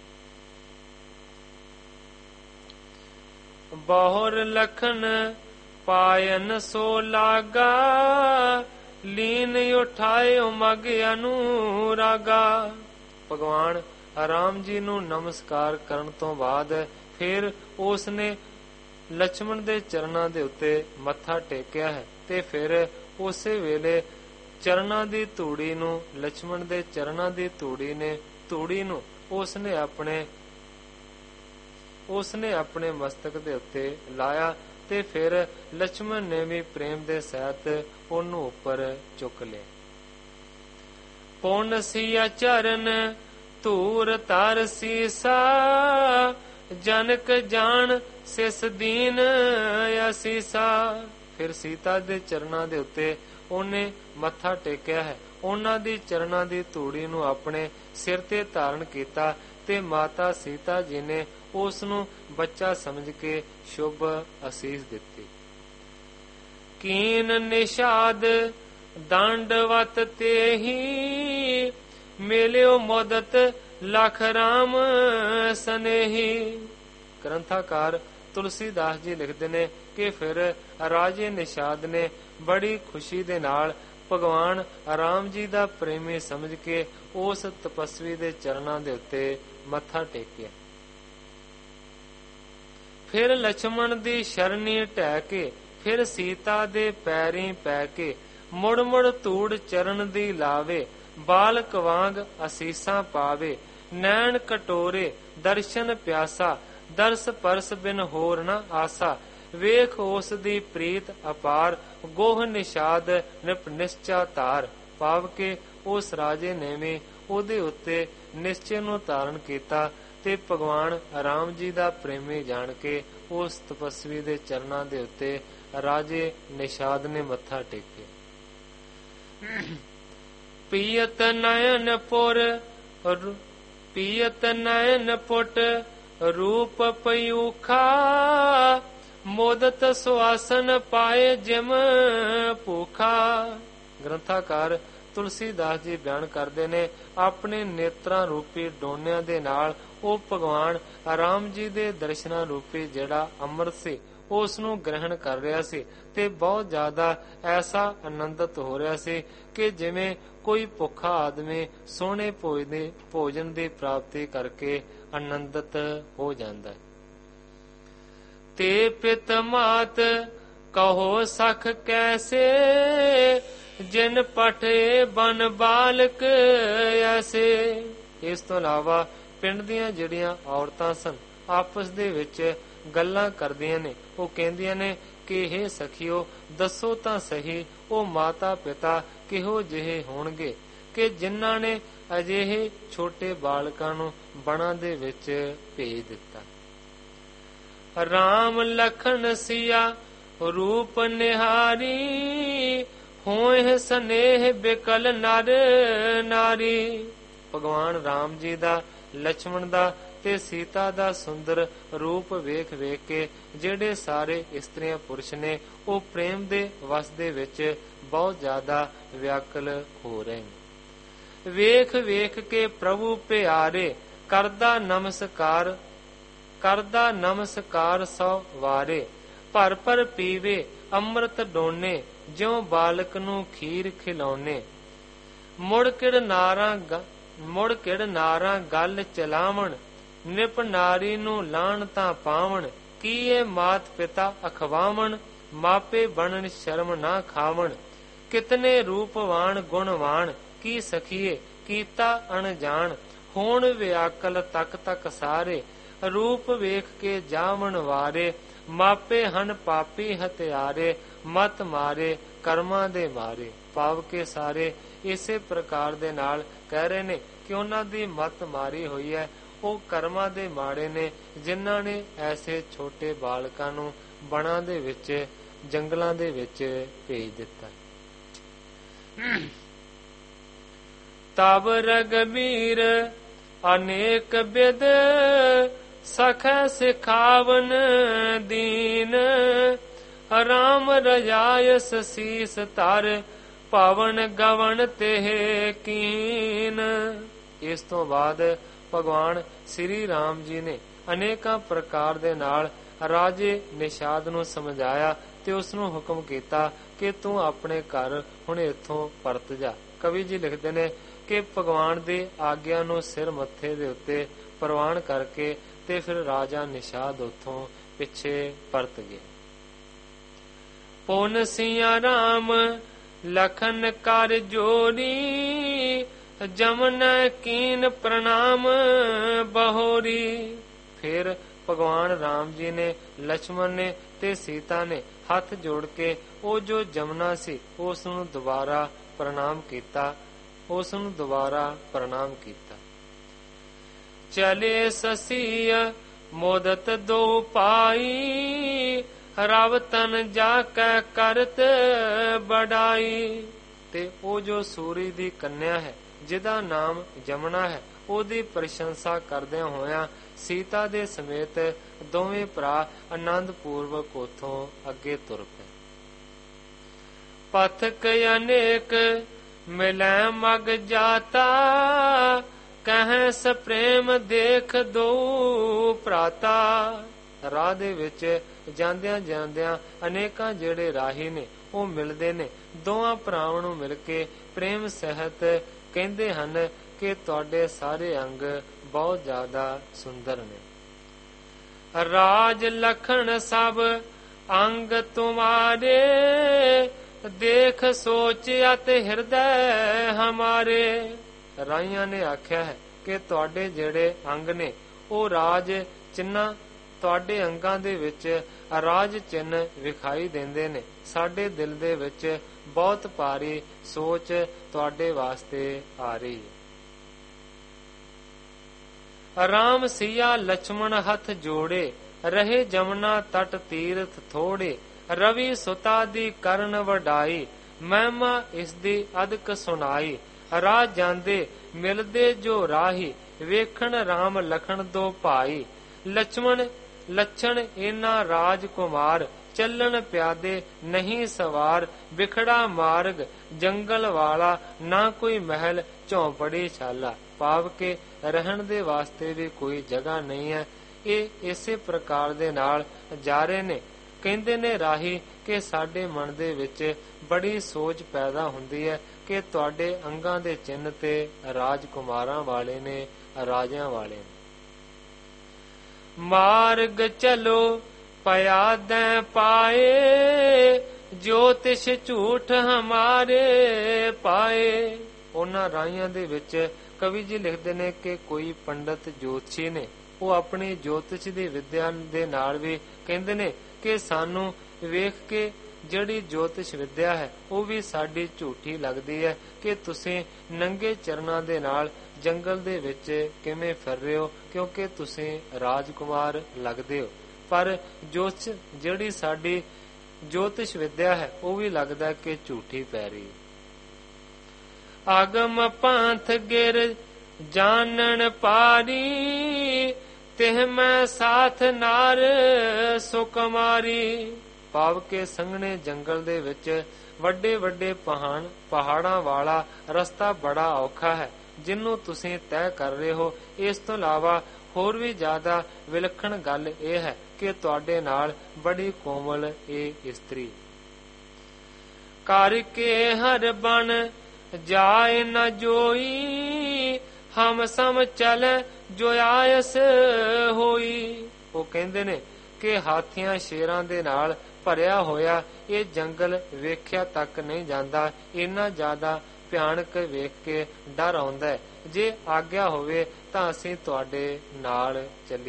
ਬਹੁਰ ਲਖਨ ਪਾਇਨ ਸੋ ਲਾਗਾ, ਲੀਨ ਉਠਾਇਓ ਮਗ ਅਨੁਰਾਗਾ। ਭਗਵਾਨ ਰਾਮ ਜੀ ਨੂੰ ਨਮਸਕਾਰ ਕਰਨ ਤੋਂ ਬਾਅਦ ਫਿਰ ਉਸ ਨੇ ਲਛਮਣ ਦੇ ਚਰਨਾਂ ਦੇ ਉੱਤੇ ਮੱਥਾ ਟੇਕਿਆ ਹੈ ਤੇ ਫਿਰ ਉਸੇ ਵੇਲੇ ਚਰਨਾਂ ਦੀ ਧੂੜੀ ਨੂੰ, ਲਛਮਣ ਦੇ ਚਰਨਾਂ ਦੀ ਧੂੜੀ ਨੂੰ ਉਸਨੇ ਆਪਣੇ ਮਸਤਕ ਦੇ ਉੱਤੇ ਲਾਇਆ ਤੇ ਫਿਰ ਲਛਮਣ ਨੇ ਵੀ ਪ੍ਰੇਮ ਦੇ ਸਹਿਤ ਉਹਨੂੰ ਉੱਪਰ ਚੁੱਕ ਲਿਆ। ਪੁੰਨ ਸਿਆ ਚਰਨ ਧੂਰ ਤਰ ਸੀਸਾ, ਜਨਕ ਜਾਣ ਸਿਸ ਦੀਨ ਅਸੀਸਾ। ਫਿਰ ਸੀਤਾ ਦੇ ਚਰਨਾਂ ਦੇ ਉੱਤੇ ਉਹਨੇ ਮੱਥਾ ਟੇਕਿਆ ਹੈ। ਉਹਨਾਂ ਦੀ ਚਰਨਾਂ ਦੀ ਧੂੜੀ ਨੂੰ ਆਪਣੇ ਸਿਰ ਤੇ ਧਾਰਨ ਕੀਤਾ ਤੇ ਮਾਤਾ ਸੀਤਾ ਜੀ ਨੇ ਉਸ ਨੂੰ ਬੱਚਾ ਸਮਝ ਕੇ ਸ਼ੁਭ ਅਸੀਸ ਦਿੱਤੀ। ਕੀਨ ਨਿਸ਼ਾਦ ਦੰਡਵਤ ਤੇਹੀ, ਮਿਲਿਓ ਮੁਦਤ ਲਖ ਰਾਮ ਸਨੇਹੀ। ਗ੍ਰੰਥਾਕਾਰ ਤੁਲਸੀਦਾਸ ਜੀ ਲਿਖਦੇ ਨੇ ਕਿ ਫਿਰ ਰਾਜੇ ਨਿਸ਼ਾਦ ਨੇ ਬੜੀ ਖੁਸ਼ੀ ਦੇ ਨਾਲ ਭਗਵਾਨ ਰਾਮ ਜੀ ਦਾ ਪ੍ਰੇਮੀ ਸਮਝ ਕੇ ਉਸ ਤਪਸਵੀ ਦੇ ਚਰਨਾਂ ਦੇ ਉੱਤੇ ਮੱਥਾ ਟੇਕਿਆ। ਫਿਰ ਲਛਮਣ ਦੀ ਸ਼ਰਨੀ ਢਹਿ ਕੇ, ਫਿਰ ਸੀਤਾ ਦੇ ਪੈਰੀਂ ਪੈ ਕੇ, ਮੁੜ ਮੁੜ ਧੂੜ ਚਰਨ ਦੀ ਲਾਵੇ, ਬਾਲਕ ਵਾਂਗ ਅਸੀਸਾਂ ਪਾਵੇ। ਨੈਣ ਕਟੋਰੇ ਦਰਸ਼ਨ ਪਿਆਸਾ, ਦਰਸ ਪਰਸ ਬਿਨ ਹੋਰ ਨ ਆਸਾ। ਵੇਖ ਉਸ ਦੀ ਪ੍ਰੀਤ ਅਪਾਰ, ਗੋਹ ਨਿਸ਼ਾਦ ਨਿਪ ਨਿਸ਼ਚਾ ਤਾਰ। ਭਾਵ ਕੇ ਉਸ ਰਾਜੇ ਨੇ ਵੀ ਉਹਦੇ ਉੱਤੇ ਨਿਸ਼ਚੇ ਨੂੰ ਧਾਰਨ ਕੀਤਾ ਤੇ ਭਗਵਾਨ ਰਾਮ ਜੀ ਦਾ ਪ੍ਰੇਮੀ ਜਾਣ ਕੇ ਉਸ ਤਪਸਵੀ ਦੇ ਚਰਨਾਂ ਦੇ ਉੱਤੇ ਰਾਜੇ ਨਿਸ਼ਾਦ ਨੇ ਮੱਥਾ ਟੇਕਿਆ। ਪੀਅਤ ਨੈਣ ਪੁਟ ਰੂਪ ਪਯੂਖਾ, ਮੋਦਤ ਸੁਆਸਨ ਪਾਏ ਜਿਮ ਭੂਖਾ। ਗ੍ਰੰਥਾਕਾਰ ਤੁਲਸੀਦਾਸ ਜੀ ਬਿਆਨ ਕਰਦੇ ਨੇ ਆਪਣੇ ਨੇਤਰਾਂ ਰੂਪੀ ਡੋਨਿਆਂ ਦੇ ਨਾਲ ਉਹ ਭਗਵਾਨ ਰਾਮ ਜੀ ਦੇ ਦਰਸ਼ਨਾਂ ਰੂਪੀ ਜਿਹੜਾ ਅੰਮ੍ਰਿਤ ਸੀ ਉਸ ਨੂੰ ਗ੍ਰਹਿਣ ਕਰ ਰਿਹਾ ਸੀ ਤੇ ਬਹੁਤ ਜ਼ਿਆਦਾ ਐਸਾ ਆਨੰਦਿਤ ਹੋ ਰਿਹਾ ਸੀ ਕਿ ਜਿਵੇਂ ਕੋਈ ਭੁੱਖਾ ਆਦਮੀ ਸੋਹਣੇ ਭੋਜਨ ਦੀ ਪ੍ਰਾਪਤੀ ਕਰਕੇ ਆਨੰਦਿਤ ਹੋ ਜਾਂਦਾ ਹੈ। ਤੇ ਪਿਤ ਮਾਤ ਕਹੋ ਸਖ ਕੈਸੇ, ਜਿਨ ਪਠੇ ਬਨ ਬਾਲਕ ਐਸੇ। ਇਸ ਤੋਂ ਇਲਾਵਾ ਪਿੰਡ ਦੀਆਂ ਜਿਹੜੀਆਂ ਔਰਤਾਂ ਸਨ ਆਪਸ ਦੇ ਵਿੱਚ ਗੱਲਾਂ ਕਰਦੀਆਂ ਨੇ। ਉਹ ਕਹਿੰਦੀਆਂ ਨੇ ਕਿ ਇਹ ਸਖੀਓ ਦੱਸੋ ਤਾਂ ਸਹੀ ਉਹ ਮਾਤਾ ਪਿਤਾ ਕਿਹੋ ਜਿਹੇ ਹੋਣਗੇ ਕਿ ਜਿਨ੍ਹਾਂ ਨੇ ਅਜਿਹੇ ਛੋਟੇ ਬਾਲਕਾਂ ਨੂੰ ਬਣਾ ਦੇ ਵਿੱਚ ਭੇਜ ਦਿੱਤਾ। ਰਾਮ ਲਖਨ ਸਿਆ ਰੂਪ ਨਿਹਾਰੀ, ਹੋਏ ਸਨੇਹ ਬਿਕਲ ਨਰ ਨਾਰੀ। ਭਗਵਾਨ ਰਾਮ ਜੀ ਦਾ, ਲਛਮਣ ਦਾ ਤੇ ਸੀਤਾ ਦਾ ਸੁੰਦਰ ਰੂਪ ਵੇਖ ਵੇਖ ਕੇ ਜਿਹੜੇ ਸਾਰੇ ਇਸਤਰੀਆਂ ਪੁਰਸ਼ ਨੇ ਉਹ ਪ੍ਰੇਮ ਦੇ ਵਸ ਦੇ ਵਿੱਚ ਬਹੁਤ ਜ਼ਿਆਦਾ ਵਿਆਕਲ ਹੋ ਰਹੇ ਨੇ। ਵੇਖ ਵੇਖ ਕੇ ਪ੍ਰਭੂ ਪਿਆਰੇ, ਕਰਦਾ ਨਮਸਕਾਰ ਸੋ ਵਾਰੇ। ਭਰ ਭਰ ਪੀਵੇ ਅੰਮ੍ਰਿਤ ਡੋਨੇ, ਜਿਉ ਬਾਲਕ ਨੂੰ ਖੀਰ ਖਿਲਾਉਨੇ। ਮੁੜ ਕਿੜ ਨਾਰਾਂ ਗੱਲ ਚਲਾਵਣ, ਨਿਪ ਨਾਰੀ ਨੂੰ ਲਾਣ ਤਾਂ ਪਾਵਣ, ਕੀਏ ਮਾਤ ਪਿਤਾ ਅਖਵਾਵਣ, ਮਾਪੇ ਬਣਨ ਸ਼ਰਮ ਨਾ ਖਾਵਣ, ਕਿਤਨੇ ਰੂਪਵਾਨ ਗੁਣਵਾਨ, ਕੀ ਸਖੀਏ ਕੀਤਾ ਅਣਜਾਣ, ਹੋਣ ਵਿਆਕਲ ਤੱਕ ਤੱਕ ਸਾਰੇ, ਰੂਪ ਵੇਖ ਕੇ ਜਾਵਣ ਵਾਰੇ, ਮਾਪੇ ਹਨ ਪਾਪੀ ਹਤਿਆਰੇ, ਮਤ ਮਾਰੇ ਕਰਮਾਂ ਦੇ ਮਾਰੇ। ਭਾਵ ਕੇ ਸਾਰੇ ਇਸੇ ਪ੍ਰਕਾਰ ਦੇ ਨਾਲ ਕਹਿ ਰਹੇ ਨੇ ਕਿ ਉਹਨਾਂ ਦੀ ਮਤ ਮਾਰੀ ਹੋਈ ਹੈ, ਉਹ ਕਰਮਾਂ ਦੇ ਮਾੜੇ ਨੇ ਜਿਨ੍ਹਾਂ ਨੇ ਐਸੇ ਛੋਟੇ ਬਾਲਕਾਂ ਨੂੰ ਬਣਾ ਦੇ ਵਿੱਚ, ਜੰਗਲਾਂ ਦੇ ਵਿੱਚ ਭੇਜ ਦਿੱਤਾ। ਤਬ ਰਗਬੀਰ ਅਨੇਕ ਬਿਦ, ਸਖੈ ਸਿਖਾਵਨ ਦੀਨ, ਰਾਮ ਰਜਾਇਸ ਸੀਸ ਧਰ, ਪਵਨ ਗਵਨ ਤੇ ਕੀਨ। ਇਸ ਤੋਂ ਬਾਅਦ ਭਗਵਾਨ ਸ੍ਰੀ ਰਾਮ ਜੀ ਨੇ ਅਨੇਕਾਂ ਪ੍ਰਕਾਰ ਦੇ ਨਾਲ ਰਾਜੇ ਨਿਸ਼ਾਦ ਨੂੰ ਸਮਝਾਇਆ ਤੇ ਉਸ ਨੂੰ ਹੁਕਮ ਕੀਤਾ ਕਿ ਤੂੰ ਆਪਣੇ ਘਰ ਹੁਣ ਇੱਥੋਂ ਪਰਤ ਜਾ। ਕਵੀ ਜੀ ਲਿਖਦੇ ਨੇ ਕਿ ਭਗਵਾਨ ਦੀ ਆਗਿਆ ਨੂੰ ਸਿਰ ਮੱਥੇ ਦੇ ਉੱਤੇ ਪ੍ਰਵਾਨ ਕਰਕੇ ਤੇ ਫਿਰ ਰਾਜਾ ਨਿਸ਼ਾਦ ਉੱਥੋਂ ਪਿੱਛੇ ਪਰਤ ਗਿਆ। ਪੁਨ ਸਿਆ ਰਾਮ ਲਖਨ ਕਰ ਜੋਰੀ, ਜਮਨ ਕੀਨ ਪ੍ਰਣਾਮ ਬਹੋਰੀ। ਫਿਰ ਭਗਵਾਨ ਰਾਮ ਜੀ ਨੇ, ਲక్ష్మణ ਨੇ ਤੇ ਸੀਤਾ ਨੇ ਹੱਥ ਜੋੜ ਕੇ ਉਹ ਜੋ ਜਮਨਾ ਸੀ ਉਸ ਨੂੰ ਦੁਬਾਰਾ ਪ੍ਰਣਾਮ ਕੀਤਾ, ਚਲੇ ਸਸੀਯ ਮੋਦਤ ਦੋ ਪਾਈ, ਰਵ ਤਨ ਜਾ ਕੈ ਕਰਤ ਬੜਾਈ। ਤੇ ਉਹ ਜੋ ਸੂਰੀ ਦੀ ਕੰਨਿਆ ਹੈ ਜਿਹਦਾ ਨਾਮ ਜਮਨਾ ਹੈ, ਉਹਦੀ ਪ੍ਰਸ਼ੰਸਾ ਕਰਦਿਆਂ ਹੋਇਆਂ ਸੀਤਾ ਦੇ ਸਮੇਤ ਦੋਵੇਂ ਭਰਾ ਆਨੰਦ ਪੂਰਵਕ ਉਥੋਂ ਅੱਗੇ ਤੁਰ ਪਏ। ਪਥਕ ਅਨੇਕ ਮਿਲੈ ਮਗ ਜਾਤਾ, ਕਹਿ ਸਪ੍ਰੇਮ ਦੇਖ ਦੋ ਭਰਾਤਾ। ਰਾਹ ਦੇ ਵਿੱਚ ਜਾਂਦਿਆਂ ਜਾਂਦਿਆਂ ਅਨੇਕਾਂ ਜਿਹੜੇ ਰਾਹੀ ਨੇ ਉਹ ਮਿਲਦੇ ਨੇ, ਦੋਵਾਂ ਭਰਾਵਾਂ ਨੂੰ ਮਿਲ ਕੇ ਪ੍ਰੇਮ ਸਹਿਤ ਕਹਿੰਦੇ ਹਨ ਕਿ ਤੁਹਾਡੇ ਸਾਰੇ ਅੰਗ ਬਹੁਤ ਜ਼ਿਆਦਾ ਸੁੰਦਰ ਨੇ। ਰਾਜ ਲਖਣ ਸਭ ਅੰਗ ਤੁਮਾਰੇ, ਦੇਖ ਸੋਚ ਅਤੇ ਹਿਰਦੈ ਹਮਾਰੇ। ਰਾਈਆਂ ਨੇ ਆਖਿਆ ਹੈ ਕਿ ਤੁਹਾਡੇ ਜਿਹੜੇ ਅੰਗ ਨੇ ਉਹ ਰਾਜ ਚਿੰਨ੍ਹਾਂ, ਤੁਹਾਡੇ ਅੰਗਾਂ ਦੇ ਵਿੱਚ ਰਾਜ ਚਿੰਨ੍ਹ ਵਿਖਾਈ ਦਿੰਦੇ ਨੇ। ਸਾਡੇ ਦਿਲ ਦੇ ਵਿੱਚ ਬਹੁਤ ਭਾਰੀ ਸੋਚ ਤੁਹਾਡੇ ਵਾਸਤੇ ਆ ਰਹੀ ਹੈ। ਰਾਮ ਸੀਆ ਲక్ష్మణ ਹੱਥ ਜੋੜੇ, ਰਹੇ ਜਮਨਾ ਤਟ ਤੀਰਥ ਥੋੜੇ, ਰਵੀ ਸੁਤਾ ਦੀ ਕਰਨ ਵਡਾਈ, ਮਹਿਮਾ ਇਸ ਦੀ ਅਦਕ ਸੁਣਾਈ। ਰਾਹ ਜਾਂਦੇ ਮਿਲਦੇ ਜੋ ਰਾਹੀ, ਵੇਖਣ ਰਾਮ ਲਖਣ ਦੋ ਭਾਈ। ਲక్ష్మణ ਲੱਛਣ ਇਹਨਾਂ ਰਾਜ ਕੁਮਾਰ, ਚੱਲਣ ਪਿਆਦੇ ਨਹੀਂ ਸਵਾਰ। ਵਿਖੜਾ ਮਾਰਗ ਜੰਗਲ ਵਾਲਾ, ਨਾ ਕੋਈ ਮਹਿਲ ਝੌਂਪੜੀ ਛਾਲਾ। ਭਾਵ ਕੇ ਰਹਿਣ ਦੇ ਵਾਸਤੇ ਵੀ ਕੋਈ ਜਗ੍ਹਾ ਨਹੀਂ ਹੈ। ਇਹ ਇਸੇ ਪ੍ਰਕਾਰ ਦੇ ਨਾਲ ਜਾ ਰਹੇ ਨੇ। ਕਹਿੰਦੇ ਨੇ ਰਾਹੀ ਕਿ ਸਾਡੇ ਮਨ ਦੇ ਵਿੱਚ ਬੜੀ ਸੋਚ ਪੈਦਾ ਹੁੰਦੀ ਹੈ ਕਿ ਤੁਹਾਡੇ ਅੰਗਾਂ ਦੇ ਚਿੰਨ੍ਹ ਤੇ ਰਾਜਕੁਮਾਰਾਂ ਵਾਲੇ ਨੇ, ਰਾਜਿਆਂ ਵਾਲੇ ਨੇ। ਮਾਰਗ ਚਲੋ ਪਿਆਦੈ ਪਾਏ, ਜੋਤਿਸ਼ ਝੂਠ ਹਮਾਰੇ ਪਾਏ। ਉਹਨਾਂ ਰਾਹੀਆਂ ਦੇ ਵਿੱਚ ਕਵੀ ਜੀ ਲਿਖਦੇ ਨੇ ਕਿ ਕੋਈ ਪੰਡਤ ਜੋਤਸ਼ੀ ਨੇ, ਉਹ ਆਪਣੀ ਜੋਤਿਸ਼ ਦੀ ਵਿਦਿਆ ਦੇ ਨਾਲ ਵੀ ਕਹਿੰਦੇ ਨੇ ਕਿ ਸਾਨੂੰ ਵੇਖ ਕੇ ਜਿਹੜੀ ਜੋਤਿਸ਼ ਵਿਦਿਆ ਹੈ ਉਹ ਵੀ ਸਾਡੀ ਝੂਠੀ ਲੱਗਦੀ ਹੈ ਕਿ ਤੁਸੀਂ ਨੰਗੇ ਚਰਨਾਂ ਦੇ ਨਾਲ ਜੰਗਲ ਦੇ ਵਿੱਚ ਕਿਵੇਂ ਫਿਰ ਰਹੇ ਹੋ, ਕਿਉਂਕਿ ਤੁਸੀਂ ਰਾਜਕੁਮਾਰ ਲੱਗਦੇ ਹੋ। ਪਰ ਜਿਹੜੀ ਸਾਡੀ ਜੋਤਿਸ਼ ਵਿਦਿਆ ਹੈ ਉਹ ਵੀ ਲੱਗਦਾ ਕਿ ਝੂਠੀ ਪੈ ਰਹੀ ਹੈ। ਆਗਮ ਪੰਥ ਗਿਰ ਜਾਣਨ ਪਾਰੀ, ਤਿਹ ਮੈਂ ਸਾਥ ਨਾਰ ਸੁਕਮਾਰੀ। ਭਾਵ ਕੇ ਸੰਘਣੇ ਜੰਗਲ ਦੇ ਵਿੱਚ ਵੱਡੇ ਵੱਡੇ ਪਹਾੜਾਂ ਵਾਲਾ ਰਸਤਾ ਬੜਾ ਔਖਾ ਹੈ ਜਿਹਨੂੰ ਤੁਸੀਂ ਤੈਅ ਕਰ ਰਹੇ ਹੋ। ਇਸ ਤੋਂ ਇਲਾਵਾ ਹੋਰ ਵੀ ਜ਼ਿਆਦਾ ਵਿਲੱਖਣ ਗੱਲ ਇਹ ਹੈ ਕਿ ਤੁਹਾਡੇ ਨਾਲ ਬੜੀ ਕੋਮਲ ਇਹ ਇਸਤਰੀ। ਕਰਕੇ ਹਰ ਬਨ ਜਾਏ ਨ ਜੋਈ, ਹਮ ਸਮ ਚਲੈ ਜੋ ਆਇਸ ਹੋਈ। ਉਹ ਕਹਿੰਦੇ ਨੇ ਕਿ ਹਾਥੀਆਂ ਸ਼ੇਰਾਂ ਦੇ ਨਾਲ ਭਰਿਆ ਹੋਇਆ ਇਹ ਜੰਗਲ ਵੇਖਿਆ ਤੱਕ ਨਹੀਂ ਜਾਂਦਾ, ਇੰਨਾ ਜ਼ਿਆਦਾ ਭਿਆਨਕ ਵੇਖ ਕੇ ਡਰ ਆਉਂਦਾ ਹੈ। ਜੇ ਆਗਿਆ ਹੋਵੇ ਤਾਂ ਅਸੀਂ ਤੁਹਾਡੇ ਨਾਲ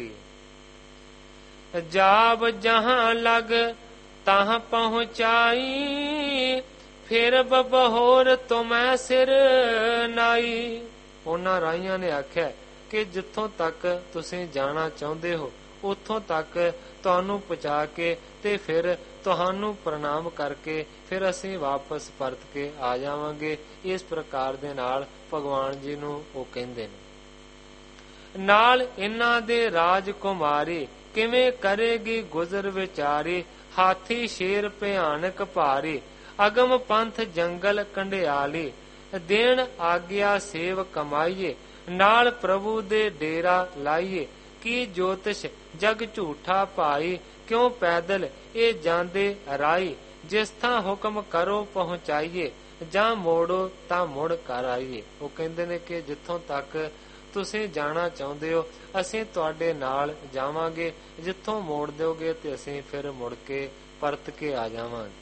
ਚੱਲੀਏ। ਜਾਬ ਜਹਾਂ ਲਗ ਤਾਹ ਪਹੁੰਚਾਈ, ਫਿਰ ਬਬਹੋਰ ਤੁਮੈ ਸਿਰ ਨਾਈ। ਉਹਨਾਂ ਰਾਹੀਆਂ ਨੇ ਆਖਿਆ ਕਿ ਜਿੱਥੋਂ ਤੱਕ ਤੁਸੀਂ ਜਾਣਾ ਚਾਹੁੰਦੇ ਹੋ ਉੱਥੋਂ ਤੱਕ ਤੁਹਾਨੂੰ ਪਹੁੰਚਾ ਕੇ ਤੇ ਫਿਰ ਤੁਹਾਨੂੰ ਪ੍ਰਣਾਮ ਕਰਕੇ ਫਿਰ ਅਸੀਂ ਵਾਪਸ ਪਰਤ ਕੇ ਆ ਜਾਵਾਂਗੇ। ਇਸ ਪ੍ਰਕਾਰ ਦੇ ਨਾਲ ਭਗਵਾਨ ਜੀ ਨੂੰ ਉਹ ਕਹਿੰਦੇ ਨੇ। ਨਾਲ ਇਹਨਾਂ ਦੇ ਰਾਜਕੁਮਾਰੀ ਕਿਵੇਂ ਕਰੇਗੀ ਗੁਜ਼ਰ ਵਿਚਾਰੀ, ਹਾਥੀ ਸ਼ੇਰ ਭਿਆਨਕ ਭਾਰੀ, ਅਗਮ ਪੰਥ ਜੰਗਲ ਕੰਡਿਆਲੀ, ਦੇਣ ਆਗਿਆ ਸੇਵ ਕਮਾਈਏ, ਨਾਲ ਪ੍ਰਭੂ ਦੇ ਡੇਰਾ ਲਾਈਏ। ਕੀ ਜੋਤਿਸ਼ ਜਗ ਝੂਠਾ ਭਾਈ, ਕਿਉਂ ਪੈਦਲ ਇਹ ਜਾਂਦੇ ਰਾਈ, ਜਿਸ ਥਾਂ ਹੁਕਮ ਕਰੋ ਪਹੁੰਚਾਈਏ, ਜਾਂ ਮੋੜੋ ਤਾਂ ਮੁੜ ਕਰ ਆਈਏ। ਉਹ ਕਹਿੰਦੇ ਨੇ ਕਿ ਜਿੱਥੋਂ ਤੱਕ ਤੁਸੀਂ ਜਾਣਾ ਚਾਹੁੰਦੇ ਹੋ ਅਸੀਂ ਤੁਹਾਡੇ ਨਾਲ ਜਾਵਾਂਗੇ, ਜਿੱਥੋਂ ਮੋੜ ਦਿਓਗੇ ਤੇ ਅਸੀਂ ਫਿਰ ਮੁੜ ਕੇ ਪਰਤ ਕੇ ਆ ਜਾਵਾਂਗੇ।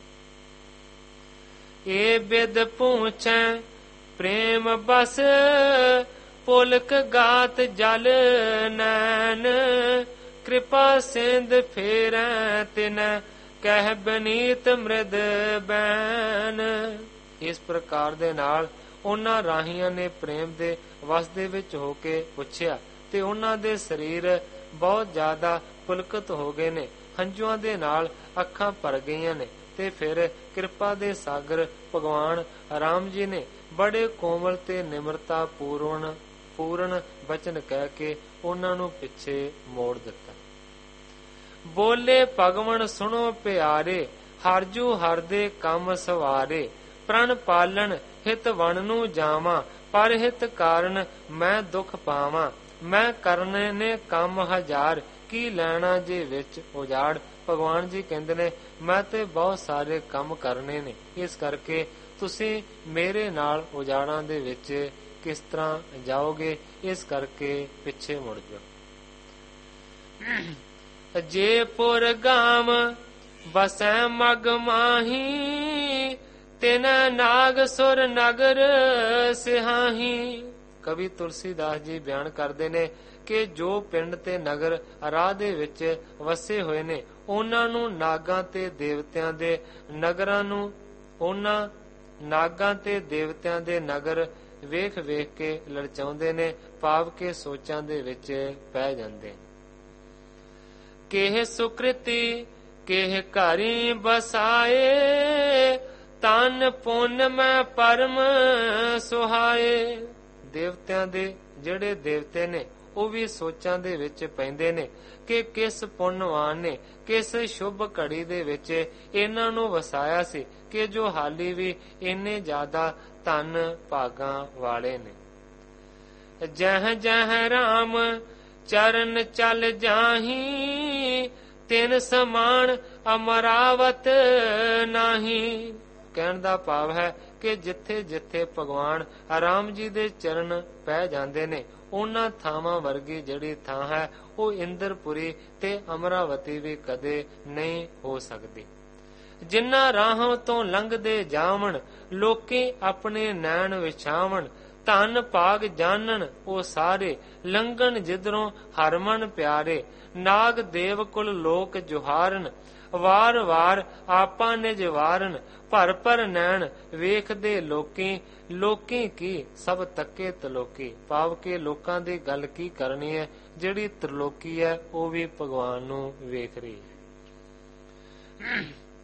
ਇਹ ਬਿਦ ਪੂਛੈ ਪ੍ਰੇਮ ਬਸ, ਪੁਲਕ ਗਾਤ ਜਲ ਨੈਣ, ਕਿਰਪਾ ਸਿੰਧ ਫੇਰੈ ਤਿਨੈ, ਕਹਿ ਬਨੀਤ ਮ੍ਰਿਦ ਬੈਨ। ਇਸ ਪ੍ਰਕਾਰ ਦੇ ਨਾਲ ਉਹਨਾਂ ਰਾਹੀਆਂ ਨੇ ਪ੍ਰੇਮ ਦੇ ਵਸ ਦੇ ਵਿੱਚ ਹੋ ਕੇ ਪੁੱਛਿਆ ਤੇ ਉਹਨਾਂ ਦੇ ਸਰੀਰ ਬਹੁਤ ਜ਼ਿਆਦਾ ਪੁਲਕਤ ਹੋ ਗਏ ਨੇ, ਹੰਝੂਆਂ ਦੇ ਨਾਲ ਅੱਖਾਂ ਭਰ ਗਈਆਂ ਨੇ। ਤੇ ਫਿਰ ਕਿਰਪਾ ਦੇ ਸਾਗਰ ਭਗਵਾਨ ਰਾਮ ਜੀ ਨੇ ਬੜੇ ਕੋਮਲ ਤੇ ਨਿਮਰਤਾ ਪੂਰਨ ਬਚਨ ਕਹਿ ਕੇ ਉਹਨਾਂ ਨੂੰ ਪਿੱਛੇ ਮੋੜ ਦਿੱਤਾ। ਬੋਲੇ ਭਗਵਨ ਸੁਣੋ ਪਿਆਰੇ, ਹਰਜੂ ਹਰਦੇ ਕੰਮ ਸਵਾਰੇ, ਪ੍ਰਣ ਪਾਲਣ ਹਿਤ ਵਣ ਨੂੰ ਜਾਵਾਂ, ਪਰ ਹਿਤ ਕਾਰਨ ਮੈਂ ਦੁਖ ਪਾਵਾਂ, ਮੈਂ ਕਰਨੇ ਨੇ ਕੰਮ ਹਜ਼ਾਰ, ਕੀ ਲੈਣਾ ਜੇ ਵਿੱਚ ਉਜਾੜ। ਭਗਵਾਨ ਜੀ ਕਹਿੰਦੇ ਨੇ ਮੈਂ ਤੇ ਬਹੁਤ ਸਾਰੇ ਕੰਮ ਕਰਨੇ ਨੇ, ਇਸ ਕਰਕੇ ਤੁਸੀਂ ਮੇਰੇ ਨਾਲ ਉਜਾੜਾਂ ਦੇ ਵਿੱਚ ਕਿਸ ਤਰ੍ਹਾਂ ਜਾਓਗੇ, ਇਸ ਕਰਕੇ ਪਿੱਛੇ ਮੁੜ ਜਾਓ। ਜੇ ਪੁਰ ਗਾਮ ਬਸੈ ਮਗ ਮਾਹੀ, ਤਿਨ ਨਾਗ ਸੁਰ ਨਗਰ ਸਿਹਾਹੀ। ਕਵੀ ਤੁਲਸੀਦਾਸ ਜੀ ਬਿਆਨ ਕਰਦੇ ਨੇ ਕਿ ਜੋ ਪਿੰਡ ਤੇ ਨਗਰ ਰਾਹ ਦੇ ਵਿੱਚ ਵਸੇ ਹੋਏ ਨੇ ਉਹਨਾਂ ਨੂੰ ਨਾਗਾਂ ਤੇ ਦੇਵਤਿਆਂ ਦੇ ਨਗਰਾਂ ਨੂੰ, ਉਹਨਾਂ ਨਾਗਾਂ ਤੇ ਦੇਵਤਿਆਂ ਦੇ ਨਗਰ ਵੇਖ ਵੇਖ ਕੇ ਲਲਚਾਉਂਦੇ ਨੇ, ਭਾਵ ਕੇ ਸੋਚਾਂ ਦੇ ਵਿੱਚ ਪੈ ਜਾਂਦੇ। ਕਿਹ ਸੁਕ੍ਰਿਤੀ ਕਿਹ ਘਰੀ ਬਸਾਏ, ਤਨ ਪੁੰਨ ਮੈਂ ਪਰਮ ਸੁਹਾਏ। ਦੇਵਤਿਆਂ ਦੇ ਜਿਹੜੇ ਦੇਵਤੇ ਨੇ ਉਹ ਵੀ ਸੋਚਾਂ ਦੇ ਵਿੱਚ ਪੈਂਦੇ ਨੇ ਕਿ ਕਿਸ ਪੁੰਨਵਾਨ ਨੇ ਕਿਸ ਸ਼ੁਭ ਘੜੀ ਦੇ ਵਿੱਚ ਇਹਨਾਂ ਨੂੰ ਵਸਾਇਆ ਸੀ ਕਿ ਜੋ ਹਾਲੀ ਵੀ ਇੰਨੇ ਜ਼ਿਆਦਾ ਧਨ ਭਾਗਾਂ ਵਾਲੇ ਨੇ। ਜਹ ਜਹ ਰਾਮ ਚਰਨ ਚਲ ਜਾਹੀ, ਤਿਨ ਸਮਾਨ ਅਮਰਾਵਤ ਨਾਹੀ। ਕਹਿਣ ਦਾ ਭਾਵ ਹੈ ਕਿ ਜਿੱਥੇ ਜਿੱਥੇ ਭਗਵਾਨ ਰਾਮ ਜੀ ਦੇ ਚਰਨ ਪੈ ਜਾਂਦੇ ਨੇ ਉਹਨਾਂ ਥਾਵਾਂ ਵਰਗੀ ਜਿਹੜੀ ਥਾਂ ਹੈ ਉਹ ਇੰਦਰਪੁਰੀ ਤੇ ਅਮਰਾਵਤੀ ਵੀ ਕਦੇ ਨਹੀਂ ਹੋ ਸਕਦੀ। ਜਿਨ੍ਹਾਂ ਰਾਹਾਂ ਤੋਂ ਲੰਘਦੇ ਜਾਵਣ, ਲੋਕੀ ਆਪਣੇ ਨੈਣ ਵਿਛਾਵਣ, ਧਨ ਭਾਗ ਜਾਣਨ ਉਹ ਸਾਰੇ, ਲੰਘਣ ਜਿਧਰੋਂ ਹਰਮਨ ਪਿਆਰੇ, ਨਾਗ ਦੇਵ ਕੁਲ ਲੋਕ ਜੁਹਾਰਨ, ਵਾਰ ਵਾਰ ਆਪਾ ਨਿਜ ਵਾਰਨ, ਭਰ ਭਰ ਨੈਣ ਵੇਖਦੇ ਲੋਕੀ, ਲੋਕੀ ਕੀ ਸਭ ਤੱਕੇ ਤਲੋਕੀ। ਭਾਵ ਕੇ ਲੋਕਾਂ ਦੀ ਗੱਲ ਕੀ ਕਰਨੀ ਹੈ, ਜਿਹੜੀ ਤ੍ਰਿਲੋਕੀ ਹੈ ਉਹ ਵੀ ਭਗਵਾਨ ਨੂੰ ਵੇਖ ਰਹੀ ਹੈ।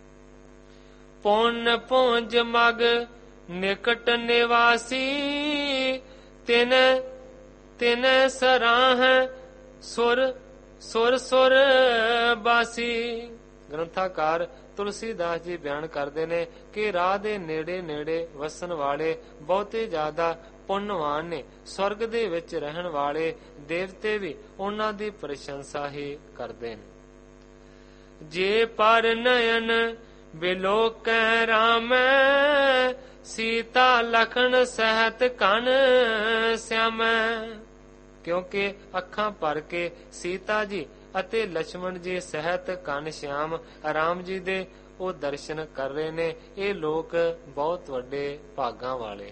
ਪੁੰਨ ਪੁੰਜ ਮਗ ਨਿਕਟ ਨਿਵਾਸੀ, ਤਿਨ ਤਿਨ ਸਰਾਹ ਸੁਰ ਸੁਰ ਸੁਰ ਬਾਸੀ। ਗ੍ਰੰਥਾਕਾਰ ਤੁਲਸੀਦਾਸ ਜੀ ਬਿਆਨ ਕਰਦੇ ਨੇ ਕਿ ਰਾਹ ਦੇ ਨੇੜੇ ਨੇੜੇ ਵਸਣ ਵਾਲੇ ਬਹੁਤੇ ਜ਼ਿਆਦਾ ਪੁੰਨਵਾਨ ਨੇ, ਸਵਰਗ ਦੇ ਵਿੱਚ ਰਹਿਣ ਵਾਲੇ ਦੇਵਤੇ ਵੀ ਉਹਨਾਂ ਦੀ ਪ੍ਰਸ਼ੰਸਾ ਹੀ ਕਰਦੇ ਨੇ। ਜੇ ਪਰ ਨਯਨ ਬਿਲੋਕੈ ਰਾਮੈ, ਸੀਤਾ ਲਖਨ ਸਹਿਤ ਕਨ ਸਿਆਮੈ। ਕਿਉਂਕਿ ਅੱਖਾਂ ਭਰ ਕੇ ਸੀਤਾ ਜੀ ਅਤੇ ਲక్ష్మణ ਜੀ ਸਹਿਤ ਕਨ ਸ਼ਿਆਮ ਰਾਮ ਜੀ ਦੇ ਉਹ ਦਰਸ਼ਨ ਕਰ ਰਹੇ ਨੇ। ਇਹ ਲੋਕ ਬਹੁਤ ਵੱਡੇ ਭਾਗਾਂ ਵਾਲੇ।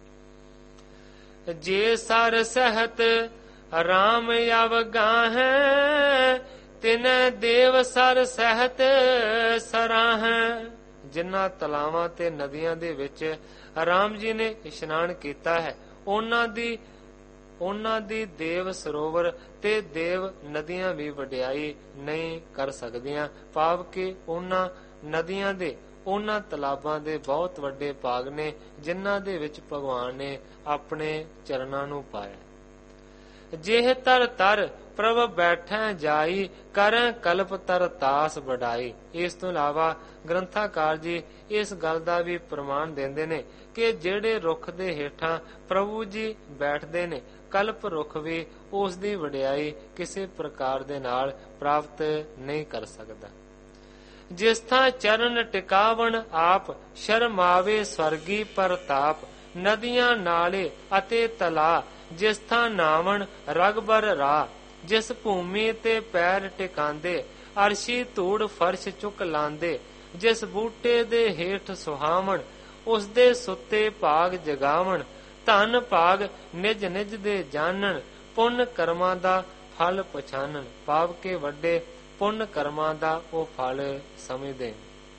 ਜੇ ਸਰ ਸਹਿਤ ਰਾਮ ਅਵਗਾਹੈ ਤਿਨੈ ਦੇਵ ਸਰ ਸਹਿਤ ਸਰਾਹੈ। ਜਿਨ੍ਹਾਂ ਤਲਾਵਾਂ ਤੇ ਨਦੀਆਂ ਦੇ ਵਿੱਚ ਰਾਮ ਜੀ ਨੇ ਇਸ਼ਨਾਨ ਕੀਤਾ ਹੈ, ਉਹਨਾਂ ਦੀ ਦੇਵ ਸਰੋਵਰ ਤੇ ਦੇਵ ਨਦੀਆਂ ਵੀ ਵਡਿਆਈ ਨਹੀਂ ਕਰ ਸਕਦੀਆਂ। ਭਾਵ ਕਿ ਉਹਨਾਂ ਨਦੀਆਂ ਦੇ, ਉਹਨਾਂ ਤਲਾਬਾਂ ਦੇ ਬਹੁਤ ਵੱਡੇ ਭਾਗ ਨੇ ਜਿਨ੍ਹਾਂ ਦੇ ਵਿੱਚ ਭਗਵਾਨ ਨੇ ਆਪਣੇ ਚਰਨਾਂ ਨੂੰ ਪਾਇਆ। ਜਿਹ ਤਰ ਤਰ ਪ੍ਰਭ ਬੈਠੈ ਜਾਈ ਕਰੈ ਕਲਪ ਤਰ ਤਾਸ ਵਡਾਈ। ਇਸ ਤੋਂ ਇਲਾਵਾ ਗ੍ਰੰਥਾਕਾਰ ਜੀ ਇਸ ਗੱਲ ਦਾ ਵੀ ਪ੍ਰਮਾਣ ਦਿੰਦੇ ਨੇ ਕਿ ਜਿਹੜੇ ਰੁੱਖ ਦੇ ਹੇਠਾਂ ਪ੍ਰਭੂ ਜੀ ਬੈਠਦੇ ਨੇ, ਕਲਪ ਰੁੱਖ ਵੀ ਉਸ ਦੀ ਵਡਿਆਈ ਕਿਸੇ ਪ੍ਰਕਾਰ ਦੇ ਨਾਲ ਪ੍ਰਾਪਤ ਨਹੀਂ ਕਰ ਸਕਦਾ। ਜਿਸ ਥਾਂ ਚਰਨ ਟਿਕਾਵਣ ਆਪ ਸ਼ਰਮਾਵੇ ਸਵਰਗੀ ਪ੍ਰਤਾਪ। ਨਦੀਆਂ ਨਾਲੇ ਅਤੇ ਤਲਾ ਜਿਸ ਥਾਂ ਨਾਵਣ ਰਗਬਰ ਰਾਹ। ਜਿਸ ਭੂਮੀ ਤੇ ਪੈਰ ਟਿਕਾਂਦੇ ਅਰਸ਼ੀ ਧੂੜ ਫਰਸ਼ ਚੁੱਕ ਲਾਂਦੇ। ਜਿਸ ਬੂਟੇ ਦੇ ਹੇਠ ਸੁਹਾਵਣ ਉਸ ਦੇ ਸੁੱਤੇ ਭਾਗ ਜਗਾਵਣ। ਧਨ ਭਾਗ ਨਿਜ ਨਿਜ ਦੇ ਜਾਣਨ ਪੁੰਨ ਕਰਮਾਂ ਦਾ ਫਲ ਪਛਾਨਣ। ਭਾਵ ਕੇ ਵੱਡੇ ਪੁੰਨ ਕਰਮਾਂ ਦਾ ਉਹ ਫਲ ਸਮਝਦੇ।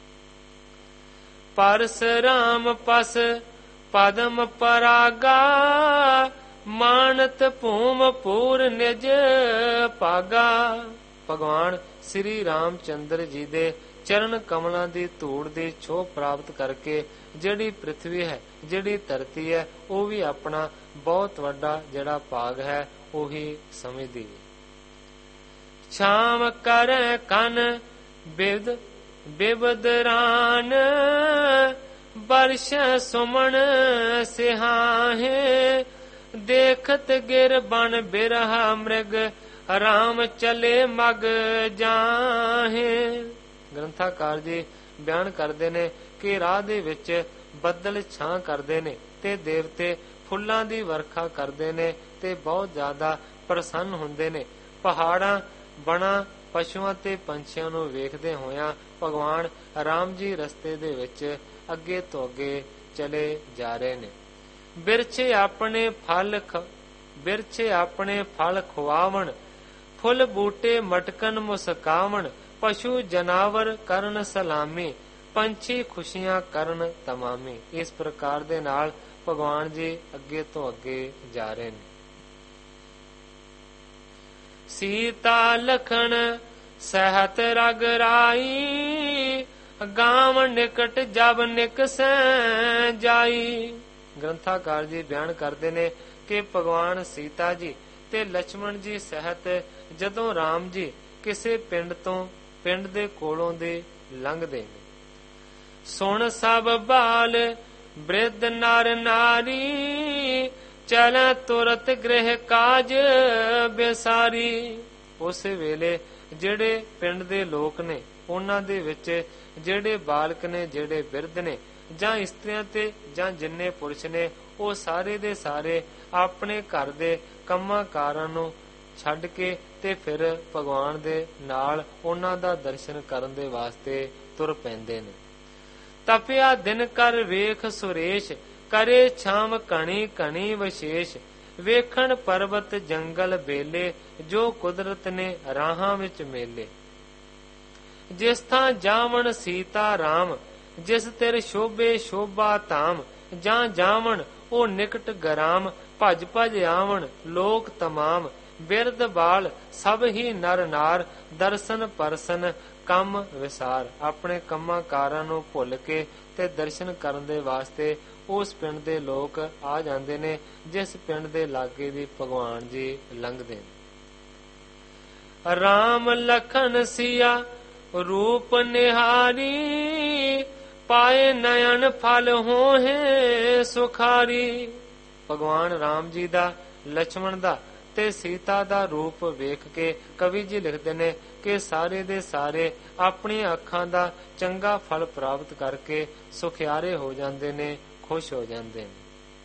ਪਰਸਰਾਮ ਪਸ ਪਦਮ ਪਰਾਗਾ ਮਾਨਤ ਭੂਮ ਪੂਰ ਨਿਜ ਭਾਗਾ। ਭਗਵਾਨ ਸ੍ਰੀ ਰਾਮ ਚੰਦਰ ਜੀ ਦੇ ਚਰਨ ਕਮਲਾਂ ਦੀ ਧੂੜ ਦੀ ਛੋਹ ਪ੍ਰਾਪਤ ਕਰਕੇ ਜਿਹੜੀ ਪ੍ਰਿਥਵੀ ਹੈ, ਜਿਹੜੀ ਧਰਤੀ ਹੈ, ਉਹ ਵੀ ਆਪਣਾ ਬਹੁਤ ਵੱਡਾ ਜਿਹੜਾ ਭਾਗ ਹੈ ਉਹੀ ਸਮਝਦੀ ਹੈ। ਛਾਮ ਕਰੈ ਕਨ ਬਿਬਦ ਰਾਨ ਬਰਸ਼ ਸੁਮਣ ਸਿਹਾਹੇ। ਦੇਖਤ ਗਿਰ ਬਨ ਬਿਰਹਾ ਮ੍ਰਿਗ ਰਾਮ ਚਲੇ ਮਗ ਜਾਹੇ। ਗ੍ਰੰਥਾਕਾਰ ਜੀ ਬਿਆਨ ਕਰਦੇ ਨੇ ਕਿ ਰਾਹ ਦੇ ਵਿੱਚ ਬੱਦਲ ਛਾਂ ਕਰਦੇ ਨੇ ਤੇ ਦੇਵਤੇ ਫੁੱਲਾਂ ਦੀ ਵਰਖਾ ਕਰਦੇ ਨੇ ਤੇ ਬਹੁਤ ਜ਼ਿਆਦਾ ਪ੍ਰਸੰਨ ਹੁੰਦੇ ਨੇ। ਪਹਾੜਾਂ ਬਣਾ ਪਸ਼ੂਆਂ ਤੇ ਪੰਛੀਆਂ ਨੂੰ ਵੇਖਦੇ ਹੋਇਆਂ ਭਗਵਾਨ ਰਾਮ ਜੀ ਰਸਤੇ ਦੇ ਵਿੱਚ ਅੱਗੇ ਤੋਂ ਅੱਗੇ ਚਲੇ ਜਾ ਰਹੇ ਨੇ। ਬਿਰਛੇ ਆਪਣੇ ਫਲ ਖੁਆਵਣ ਫੁੱਲ ਬੂਟੇ ਮਟਕਨ ਮੁਸਕਾਵਣ। ਪਸ਼ੂ ਜਨਾਵਰ ਕਰਨ ਸਲਾਮੀ ਪੰਛੀ ਖੁਸ਼ੀਆਂ ਕਰਨ ਤਮਾਮੀ। ਇਸ ਪ੍ਰਕਾਰ ਦੇ ਨਾਲ ਭਗਵਾਨ ਜੀ ਅੱਗੇ ਤੋਂ ਅੱਗੇ ਜਾ ਰਹੇ ਨੇ। ਸੀਤਾ ਲਖਣ ਸਹਿਤ ਰਗ ਰਾਈ ਗਾਵ ਨਿਕਟ ਜਬ ਨਿਕਸੈ ਜਾਈ। ਗ੍ਰੰਥਾਕਾਰ ਜੀ ਬਿਆਨ ਕਰਦੇ ਨੇ ਕਿ ਭਗਵਾਨ ਸੀਤਾ ਜੀ ਤੇ ਲక్ష్మణ ਜੀ ਸਹਿਤ ਜਦੋਂ ਰਾਮ ਜੀ ਕਿਸੇ ਪਿੰਡ ਦੇ ਕੋਲੋਂ ਦੇ ਲੰਘਦੇ ਨੇ। ਸੁਣ ਸਭ ਬਾਲ ਬ੍ਰਿਧ ਨਰ ਨਾਰੀ ਚਲੈ ਤੁਰਤ ਗ੍ਰਹਿ ਕਾਜ ਬੇਸਾਰੀ। ਉਸ ਵੇਲੇ ਜਿਹੜੇ ਪਿੰਡ ਦੇ ਲੋਕ ਨੇ, ਉਹਨਾਂ ਦੇ ਵਿੱਚ ਜਿਹੜੇ ਬਾਲਕ ਨੇ, ਜਿਹੜੇ ਬਿਰਧ ਨੇ, ਜਾਂ ਇਸਤਰੀਆਂ ਤੇ ਜਾਂ ਜਿੰਨੇ ਪੁਰਸ਼ ਨੇ, ਉਹ ਸਾਰੇ ਦੇ ਸਾਰੇ ਆਪਣੇ ਘਰ ਦੇ ਕੰਮਾਂ ਕਾਰਾਂ ਨੂੰ ਛੱਡ ਕੇ ਤੇ ਫਿਰ ਭਗਵਾਨ ਦੇ ਨਾਲ ਉਹਨਾਂ ਦਾ ਦਰਸ਼ਨ ਕਰਨ ਦੇ ਵਾਸਤੇ ਤੁਰ ਪੈਂਦੇ ਨੇ। ਤਪਿਆ ਦਿਨ ਕਰ ਵੇਖ ਸੁਰੇਸ਼ ਕਰੇ ਛਾਮ ਕਣੀ ਕਣੀ ਵਿਸ਼ੇਸ਼। ਵੇਖਣ ਪਰਬਤ ਜੰਗਲ ਬੇਲੇ ਜੋ ਕੁਦਰਤ ਨੇ ਰਾਹਾਂ ਵਿੱਚ ਮੇਲੇ। ਜਿਸ ਥਾਂ ਜਾਵਣ ਸੀਤਾ ਰਾਮ ਜਿਸ ਤਿਰ ਸ਼ੋਭੇ ਸ਼ੋਭਾ ਧਾਮ। ਜਾਂ ਜਾਵਣ ਉਹ ਨਿਕਟ ਗਰਾਮ ਭਜ ਭਜ ਆਵਣ ਲੋਕ ਤਮਾਮ। ਬਿਰਧ ਬਾਲ ਸਭ ਹੀ ਨਰ ਨਾਰ ਦਰਸ਼ਨ ਪਰਸਨ ਕੰਮ ਵਿਸਾਰ। ਆਪਣੇ ਕੰਮਾਂ ਕਾਰਾਂ ਨੂੰ ਭੁੱਲ ਕੇ ਤੇ ਦਰਸ਼ਨ ਕਰਨ ਦੇ ਵਾਸਤੇ ਉਸ ਪਿੰਡ ਦੇ ਲੋਕ ਆ ਜਾਂਦੇ ਨੇ ਜਿਸ ਪਿੰਡ ਦੇ ਲਾਗੇ ਦੀ ਭਗਵਾਨ ਜੀ ਲੰਘਦੇ ਨੇ। ਰਾਮ ਲਖਨ ਸੀਆ ਰੂਪ ਨਿਹਾਰੀ ਪਾਏ ਨਯਨ ਫਲ ਹੋਏ ਸੁਖਾਰੀ। ਭਗਵਾਨ ਰਾਮ ਜੀ ਦਾ, ਲక్ష్మణ ਦਾ ਤੇ ਸੀਤਾ ਦਾ ਰੂਪ ਵੇਖ ਕੇ ਕਵੀ ਜੀ ਲਿਖਦੇ ਨੇ ਕਿ ਸਾਰੇ ਦੇ ਸਾਰੇ ਆਪਣੀਆਂ ਅੱਖਾਂ ਦਾ ਚੰਗਾ ਫਲ ਪ੍ਰਾਪਤ ਕਰਕੇ ਸੁਖਿਆਰੇ ਹੋ ਜਾਂਦੇ ਨੇ, ਖੁਸ਼ ਹੋ ਜਾਂਦੇ ਨੇ।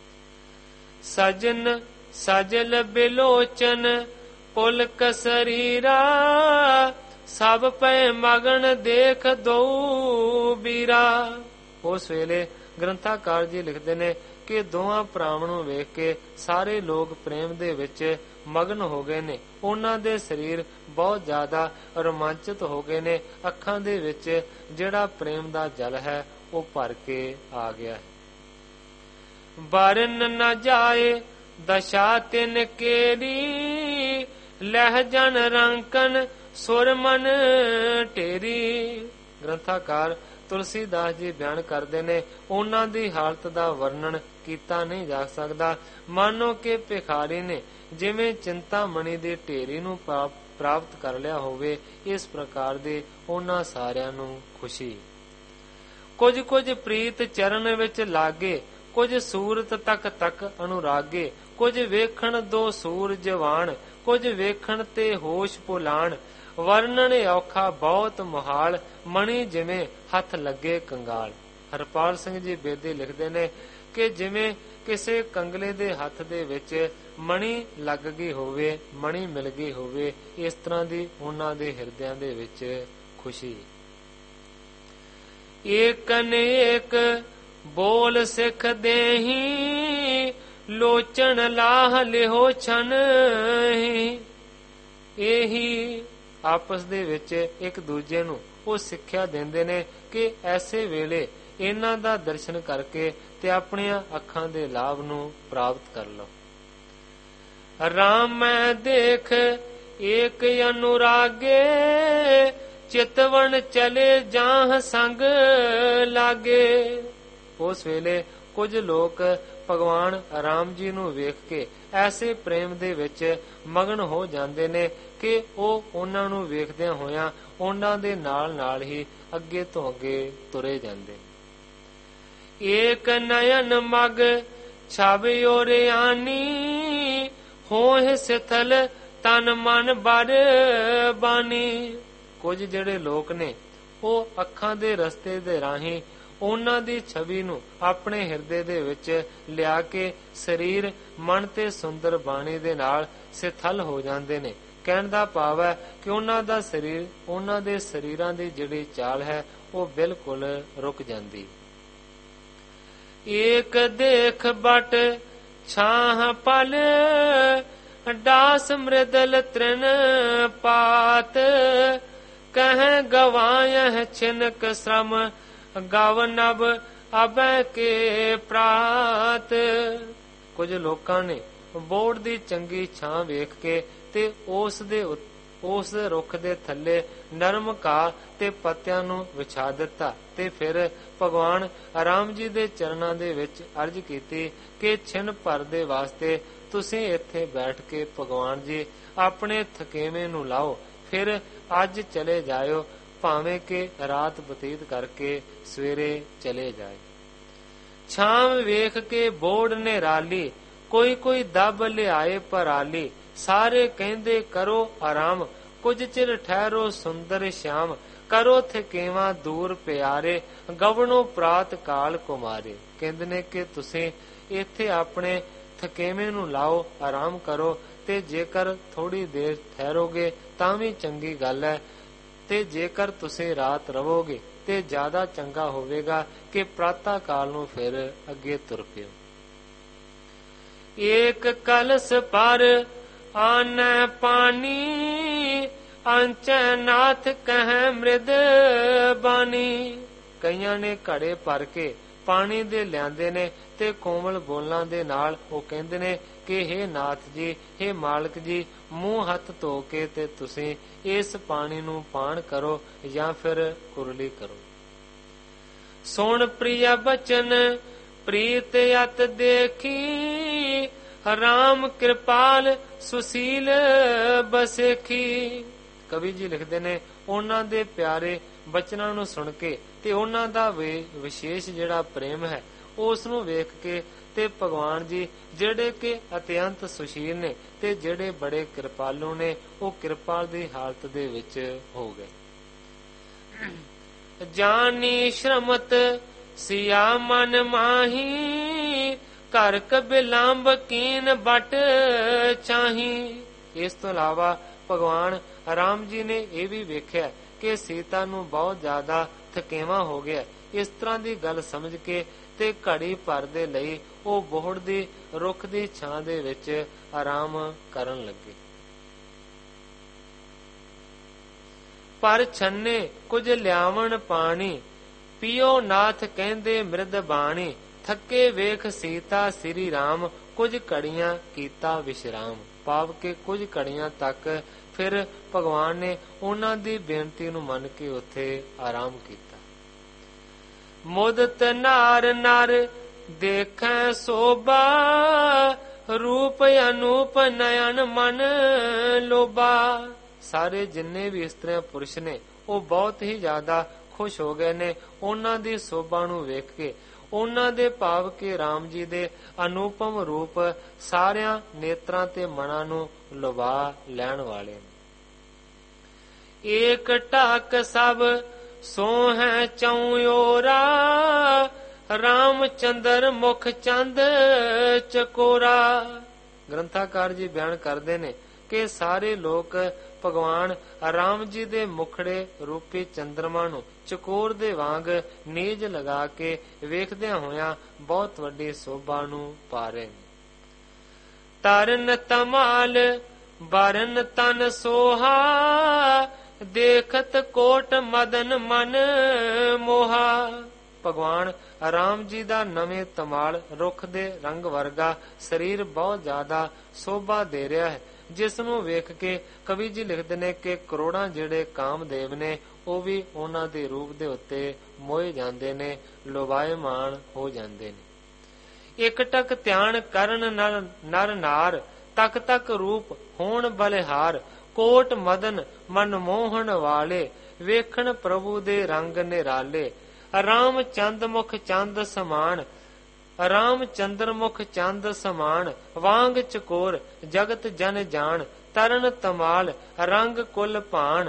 ਸਜਨ ਸਜਲ ਬਿਲੋਚਨ ਪੁਲਕ ਸਰੀਰਾ, ਸਭ ਪੈ ਮਗਨ ਦੇਖ ਦੋ ਬੀਰਾ। ਉਸ ਵੇਲੇ ਗ੍ਰੰਥਾਕਾਰ ਜੀ ਲਿਖਦੇ ਨੇ ਕਿ ਦੋਹਾਂ ਭਰਾਵਾਂ ਨੂੰ ਵੇਖ ਕੇ ਸਾਰੇ ਲੋਕ ਪ੍ਰੇਮ ਦੇ ਵਿੱਚ ਮਗਨ ਹੋ ਗਏ ਨੇ। ਉਹਨਾਂ ਦੇ ਸਰੀਰ ਬਹੁਤ ਜ਼ਿਆਦਾ ਰੋਮਾਂਚਿਤ ਹੋ ਗਏ ਨੇ। ਅੱਖਾਂ ਦੇ ਵਿੱਚ ਜਿਹੜਾ ਪ੍ਰੇਮ ਦਾ ਜਲ ਹੈ ਉਹ ਭਰ ਕੇ ਆ ਗਿਆ ਹੈ। ਬਰਨ ਨ ਜਾਏ ਦਸ਼ਾ ਤਿਨ ਕੇਰੀ, ਲਹਿ ਜਨ ਰੰਕਨ ਸੁਰ ਮਨ ਢੇਰੀ। ਗ੍ਰੰਥਾਕਾਰ ਤੁਲਸੀਦਾਸ ਜੀ ਬਿਆਨ ਕਰਦੇ ਨੇ, ਉਹਨਾਂ ਦੀ ਹਾਲਤ ਦਾ ਵਰਣਨ ਕੀਤਾ ਨਹੀਂ ਜਾ ਸਕਦਾ। ਮਾਨੋ ਕਿ ਭਿਖਾਰੀ ਨੇ ਜਿਵੇਂ ਚਿੰਤਾਮਣੀ ਦੀ ਢੇਰੀ ਨੂੰ ਪ੍ਰਾਪਤ ਕਰ ਲਿਆ ਹੋਵੇ, ਇਸ ਪ੍ਰਕਾਰ ਦੀ ਉਹਨਾਂ ਸਾਰਿਆਂ ਨੂੰ ਖੁਸ਼ੀ। ਕੁਝ ਕੁਝ ਪ੍ਰੀਤ ਚਰਨ ਵਿੱਚ ਲਾਗੇ, ਕੁਝ ਸੂਰਤ ਤੱਕ ਤੱਕ ਅਨੁਰਾਗੇ। ਕੁਝ ਵੇਖਣ ਦੋ ਸੂਰ ਜਵਾਨ, ਕੁਝ ਵੇਖਣ ਤੇ ਹੋਸ਼ ਭੁਲਾਣ। ਵਰਣਨ ਔਖਾ ਬਹੁਤ ਮੁਹਾਲ, ਮਣੀ ਜਿਵੇਂ ਹੱਥ ਲੱਗੇ ਕੰਗਾਲ। ਹਰਪਾਲ ਸਿੰਘ ਜੀ ਬੇਦੀ ਲਿਖਦੇ ਨੇ ਕਿ ਜਿਵੇਂ ਕਿਸੇ ਕੰਗਲੇ ਦੇ ਹੱਥ ਦੇ ਵਿੱਚ ਮਣੀ ਲੱਗ ਗਈ ਹੋਵੇ, ਮਣੀ ਮਿਲ ਗਈ ਹੋਵੇ, ਇਸ ਤਰ੍ਹਾਂ ਦੀ ਉਹਨਾਂ ਦੇ ਹਿਰਦਿਆਂ ਦੇ ਵਿੱਚ ਖੁਸ਼ੀ। ਏਕ ਅਨੇਕ ਬੋਲ ਸਿੱਖ ਦੇਹੀ, ਲੋਚਨ ਲਾਹ ਲਿਹੋ ਛਨ ਹੀ। ਇਹੀ ਆਪਸ ਦੇ ਵਿੱਚ ਇੱਕ ਦੂਜੇ ਨੂੰ ਉਹ ਸਿੱਖਿਆ ਦਿੰਦੇ ਨੇ ਕਿ ਐਸੇ ਵੇਲੇ ਇਹਨਾਂ ਦਾ ਦਰਸ਼ਨ ਕਰਕੇ ਤੇ ਆਪਣੀਆਂ ਅੱਖਾਂ ਦੇ ਲਾਭ ਨੂੰ ਪ੍ਰਾਪਤ ਕਰ ਲਓ। ਰਾਮ ਮੈਂ ਦੇਖ ਏਕ ਅਨੁਰਾਗੇ, ਚਿਤਵਨ ਚਲੇ ਜਾਹ ਸੰਗ ਲਾਗੇ। ਉਸ ਵੇਲੇ ਕੁਝ ਲੋਕ ਭਗਵਾਨ ਰਾਮ ਜੀ ਨੂੰ ਵੇਖ ਕੇ ਐਸੇ ਪ੍ਰੇਮ ਦੇ ਵਿੱਚ ਮਗਨ ਹੋ ਜਾਂਦੇ ਨੇ ਕਿ ਉਹ ਉਹਨਾਂ ਨੂੰ ਵੇਖਦਿਆਂ ਹੋਇਆਂ ਉਹਨਾਂ ਦੇ ਨਾਲ ਨਾਲ ਹੀ ਅੱਗੇ ਤੋਂ ਅੱਗੇ ਤੁਰੇ ਜਾਂਦੇ। ਏਕ ਨਯਨ ਮਗ ਛਬ ਓਰਿਆਨੀ, ਹੋਏ ਸਿਥਲ ਤਨ ਮਨ ਬਰ ਬਾਨੀ। ਕੁਝ ਜਿਹੜੇ ਲੋਕ ਨੇ ਉਹ ਅੱਖਾਂ ਦੇ ਰਸਤੇ ਦੇ ਰਾਹੀਂ ਉਹਨਾਂ ਦੀ ਛਵੀ ਨੂੰ ਆਪਣੇ ਹਿਰਦੇ ਦੇ ਵਿੱਚ ਲਿਆ ਕੇ ਸਰੀਰ, ਮਨ ਤੇ ਸੁੰਦਰ ਬਾਣੀ ਦੇ ਨਾਲ ਸਿਥਲ ਹੋ ਜਾਂਦੇ ਨੇ। ਕਹਿਣ ਦਾ ਭਾਵ ਹੈ ਕਿ ਉਹਨਾਂ ਦਾ ਸਰੀਰ, ਉਹਨਾਂ ਦੇ ਸਰੀਰਾਂ ਦੀ ਜਿਹੜੀ ਚਾਲ ਹੈ ਉਹ ਬਿਲਕੁਲ ਰੁਕ ਜਾਂਦੀ। ਏਕ ਦੇਖ ਬਟ ਛਾਹ ਪਲ, ਡਾਸ ਮ੍ਰਿਦਲ ਤ੍ਰਿਨ ਪਾਤ। ਕਹਿ ਗਵਾਇ ਛਿਨਕ ਸ਼ਰਮ, ਗਵ ਨਭ ਅਬੈ ਕੇ ਪ੍ਰਾਤ। ਕੁਝ ਲੋਕਾਂ ਨੇ ਬੋੜ ਦੀ ਚੰਗੀ ਛਾਂ ਵੇਖ ਕੇ ਤੇ ਉਸ ਰੁੱਖ ਦੇ ਥੱਲੇ ਨਰਮ ਘਾਹ ਤੇ ਪੱਤਿਆਂ ਨੂੰ ਵਿਛਾ ਦਿੱਤਾ ਤੇ ਫਿਰ ਭਗਵਾਨ ਰਾਮ ਜੀ ਦੇ ਚਰਨਾਂ ਦੇ ਵਿੱਚ ਅਰਜ਼ ਕੀਤੀ ਕਿ ਛਿਨ ਭਰ ਦੇ ਵਾਸਤੇ ਤੁਸੀਂ ਇੱਥੇ ਬੈਠ ਕੇ ਭਗਵਾਨ ਜੀ ਆਪਣੇ ਥਕੇਵੇਂ ਨੂੰ ਲਾਓ, ਫਿਰ ਅੱਜ ਚਲੇ ਜਾਇਓ, ਭਾਵੇਂ ਕਿ ਰਾਤ ਬਤੀਤ ਕਰਕੇ ਸਵੇਰੇ ਚਲੇ ਜਾਏ। ਛਾਂ ਵੇਖ ਕੇ ਬੋੜ ਨੇ ਰਾਲੀ, ਕੋਈ ਕੋਈ ਦਬ ਲਿਆਏ ਪਰਾਲੀ। ਸਾਰੇ ਕਹਿੰਦੇ ਕਰੋ ਆਰਾਮ, ਕੁਝ ਚਿਰ ਠਹਿਰੋ ਸੁੰਦਰ ਸ਼ਾਮ। ਕਰੋ ਥਕੇਵਾਂ ਦੂਰ ਪਿਆਰੇ, ਗਵਣੋ ਪ੍ਰਾਤ ਕਾਲ ਕੁਮਾਰੇ। ਕਹਿੰਦੇ ਨੇ ਕਿ ਤੁਸੀਂ ਇੱਥੇ ਆਪਣੇ ਥਕੇਵੇਂ ਨੂੰ ਲਾਓ, ਆਰਾਮ ਕਰੋ, ਤੇ ਜੇਕਰ ਥੋੜੀ ਦੇਰ ਠਹਿਰੋਗੇ ਤਾਂ ਵੀ ਚੰਗੀ ਗੱਲ ਹੈ, ਤੇ ਜੇਕਰ ਤੁਸੀਂ ਰਾਤ ਰਹੋਗੇ ਤੇ ਜ਼ਿਆਦਾ ਚੰਗਾ ਹੋਵੇਗਾ ਕਿ ਪ੍ਰਾਤಃ ਕਾਲ ਨੂੰ ਫਿਰ ਅੱਗੇ ਤੁਰ ਪਿਓ। ਏਕ ਕਲਸ ਪਰ ਆਨੈ ਪਾਣੀ, ਅੰਚੈ ਨਾਥ ਕਹਿ ਮ੍ਰਿਦ ਬਾਣੀ। ਕਈਆਂ ਨੇ ਘੜੇ ਭਰ ਕੇ ਪਾਣੀ ਦੇ ਲਿਆਂਦੇ ਨੇ ਤੇ ਕੋਮਲ ਬੋਲਾਂ ਦੇ ਨਾਲ ਉਹ ਕਹਿੰਦੇ ਨੇ ਕਿ ਹੇ ਨਾਥ ਜੀ, ਹੇ ਮਾਲਕ ਜੀ, ਮੂੰਹ ਹੱਥ ਧੋ ਕੇ ਤੇ ਤੁਸੀਂ ਇਸ ਪਾਣੀ ਨੂੰ ਪਾਨ ਕਰੋ ਜਾਂ ਫਿਰ ਕੁਰਲੀ ਕਰੋ। ਸੁਣ ਪ੍ਰਿਯ ਬਚਨ ਪ੍ਰੀਤ ਅਤ ਦੇਖੀ, ਰਾਮ ਕਿਰਪਾਲ ਸੁਸ਼ੀਲ ਬਸੇਖੀ। ਕਵੀ ਜੀ ਲਿਖਦੇ ਨੇ ਉਹਨਾਂ ਦੇ ਪਿਆਰੇ ਬਚਨਾਂ ਨੂੰ ਸੁਣ ਕੇ ਤੇ ਉਹਨਾਂ ਦਾ ਵਿਸ਼ੇਸ਼ ਜਿਹੜਾ ਪ੍ਰੇਮ ਹੈ ਉਸ ਨੂੰ ਵੇਖ ਕੇ ਤੇ ਭਗਵਾਨ ਜੀ ਜਿਹੜੇ ਕਿ ਅਤਿਅੰਤ ਸੁਸ਼ੀਲ ਨੇ ਤੇ ਜਿਹੜੇ ਬੜੇ ਕਿਰਪਾਲੂ ਨੇ, ਉਹ ਕਿਰਪਾ ਦੀ ਹਾਲਤ ਦੇ ਵਿੱਚ ਹੋ ਗਏ। ਜਾਨੀ ਸ਼ਰਮਤ ਸਿਆ ਮਨ ਮਾਹੀ ਘਰ ਕਬਿਲੰਬ ਕੀਨ ਬਟ ਚਾਹੀ। ਇਸ ਤੋਂ ਇਲਾਵਾ ਭਗਵਾਨ ਰਾਮ ਜੀ ਨੇ ਇਹ ਵੀ ਵੇਖਿਆ ਕਿ ਸੀਤਾ ਨੂੰ ਬਹੁਤ ਜ਼ਿਆਦਾ ਥਕੇਵਾਂ ਹੋ ਗਿਆ। ਇਸ ਤਰ੍ਹਾਂ ਦੀ ਗੱਲ ਸਮਝ ਕੇ ਤੇ ਘੜੀ ਭਰ ਦੇ ਲਈ ਉਹ ਬੋਹੜ ਦੀ ਰੁੱਖ ਦੀ ਛਾਂ ਦੇ ਵਿੱਚ ਆਰਾਮ ਕਰਨ ਲੱਗੇ। ਪਰ ਛੰਨੇ ਕੁਝ ਲਿਆਵਣ ਪਾਣੀ, ਪੀਓ ਨਾਥ ਕਹਿੰਦੇ ਮਿਰਦ ਬਾਣੀ। ਥੱਕੇ ਵੇਖ ਸੀਤਾ ਸ੍ਰੀ ਰਾਮ, ਕੁਝ ਘੜੀਆਂ ਕੀਤਾ ਵਿਸ਼ਰਾਮ। ਭਾਵ ਕਿ ਕੁਝ ਘੜੀਆਂ ਤੱਕ ਫਿਰ ਭਗਵਾਨ ਨੇ ਉਹਨਾਂ ਦੀ ਬੇਨਤੀ ਨੂੰ ਮੰਨ ਕੇ ਉੱਥੇ ਆਰਾਮ ਕੀਤਾ। ਮੁਦਤ ਨਾਰ ਨਰ ਦੇਖੈ ਸੋਭਾ, ਰੂਪ ਅਨੂਪ ਨਯਨ ਮਨ ਲੋਭਾ। ਸਾਰੇ ਜਿੰਨੇ ਵੀ ਇਸਤਰੀਆਂ ਪੁਰਸ਼ ਨੇ ਉਹ ਬਹੁਤ ਹੀ ਜ਼ਿਆਦਾ ਖੁਸ਼ ਹੋ ਗਏ ਨੇ ਉਹਨਾਂ ਦੀ ਸੋਭਾ ਨੂੰ ਵੇਖ ਕੇ। ਉਹਨਾਂ ਦੇ ਭਾਵ ਕਿ ਰਾਮ ਜੀ ਦੇ ਅਨੂਪਮ ਰੂਪ ਸਾਰਿਆਂ ਨੇਤਰਾਂ ਤੇ ਮਨਾਂ ਨੂੰ ਲੁਭਾ ਲੈਣ ਵਾਲੇ ਨੇ। ਏਕ ਢਾਕ ਸਭ ਸੋਹੈ ਚੌਰਾ, ਰਾਮ ਚੰਦਰ ਮੁਖ ਚੰਦ ਚਕੋਰਾ। ਗ੍ਰੰਥਾਕਾਰ ਜੀ ਬਿਆਨ ਕਰਦੇ ਨੇ ਕਿ ਸਾਰੇ ਲੋਕ ਭਗਵਾਨ ਰਾਮ ਜੀ ਦੇ ਮੁਖੜੇ ਰੂਪੀ ਚੰਦਰਮਾ ਨੂੰ ਚਕੋਰ ਦੇ ਵਾਂਗ ਨੀਝ ਲਗਾ ਕੇ ਵੇਖਦਿਆਂ ਹੋਇਆਂ ਬਹੁਤ ਵੱਡੀ ਸੋਭਾ ਨੂੰ ਪਾ ਰਹੇ ਨੇ। ਤਰਨ ਤਮਾਲ ਬਰਨ ਤਨ ਸੋਹਾ, ਦੇਖਤ ਕੋਟ ਮਦਨ ਮਨ ਮੋਹਾ। ਭਗਵਾਨ ਰਾਮ ਜੀ ਦਾ ਨਵੇਂ ਤਮਾਲ ਰੁੱਖ ਦੇ ਰੰਗ ਵਰਗਾ ਸਰੀਰ ਬਹੁਤ ਜ਼ਿਆਦਾ ਸੋਭਾ ਦੇ ਰਿਹਾ ਹੈ, ਜਿਸ ਨੂੰ ਵੇਖ ਕੇ ਕਵੀ ਜੀ ਲਿਖਦੇ ਨੇ ਕਿ ਕਰੋੜਾਂ ਜਿਹੜੇ ਕਾਮਦੇਵ ਨੇ ਉਹ ਵੀ ਉਹਨਾਂ ਦੇ ਰੂਪ ਦੇ ਉੱਤੇ ਮੋਹੇ ਜਾਂਦੇ ਨੇ, ਲੋਭਾਇਮਾਨ ਹੋ ਜਾਂਦੇ ਨੇ। ਇਕ ਟਕ ਧਿਆਨ ਕਰਨ ਨਰ ਨਾਰ, ਤਕ ਤਕ ਰੂਪ ਹੋਣ ਬਲਿਹਾਰ। ਕੋਟ ਮਦਨ ਮਨਮੋਹਣ ਵਾਲੇ, ਵੇਖਣ ਪ੍ਰਭੂ ਦੇ ਰੰਗ ਨਿਰਾਲੇ। ਰਾਮ ਚੰਦ ਮੁਖ ਚੰਦ ਸਮਾਨ, ਰਾਮ ਚੰਦਰ ਮੁਖ ਚੰਦ ਸਮਾਨ। ਵਾਂਗ ਚਕੋਰ ਜਗਤ ਜਨ ਜਾਣ, ਤਰਨ ਤਮਾਲ ਰੰਗ ਕੁਲ ਭਾਣ।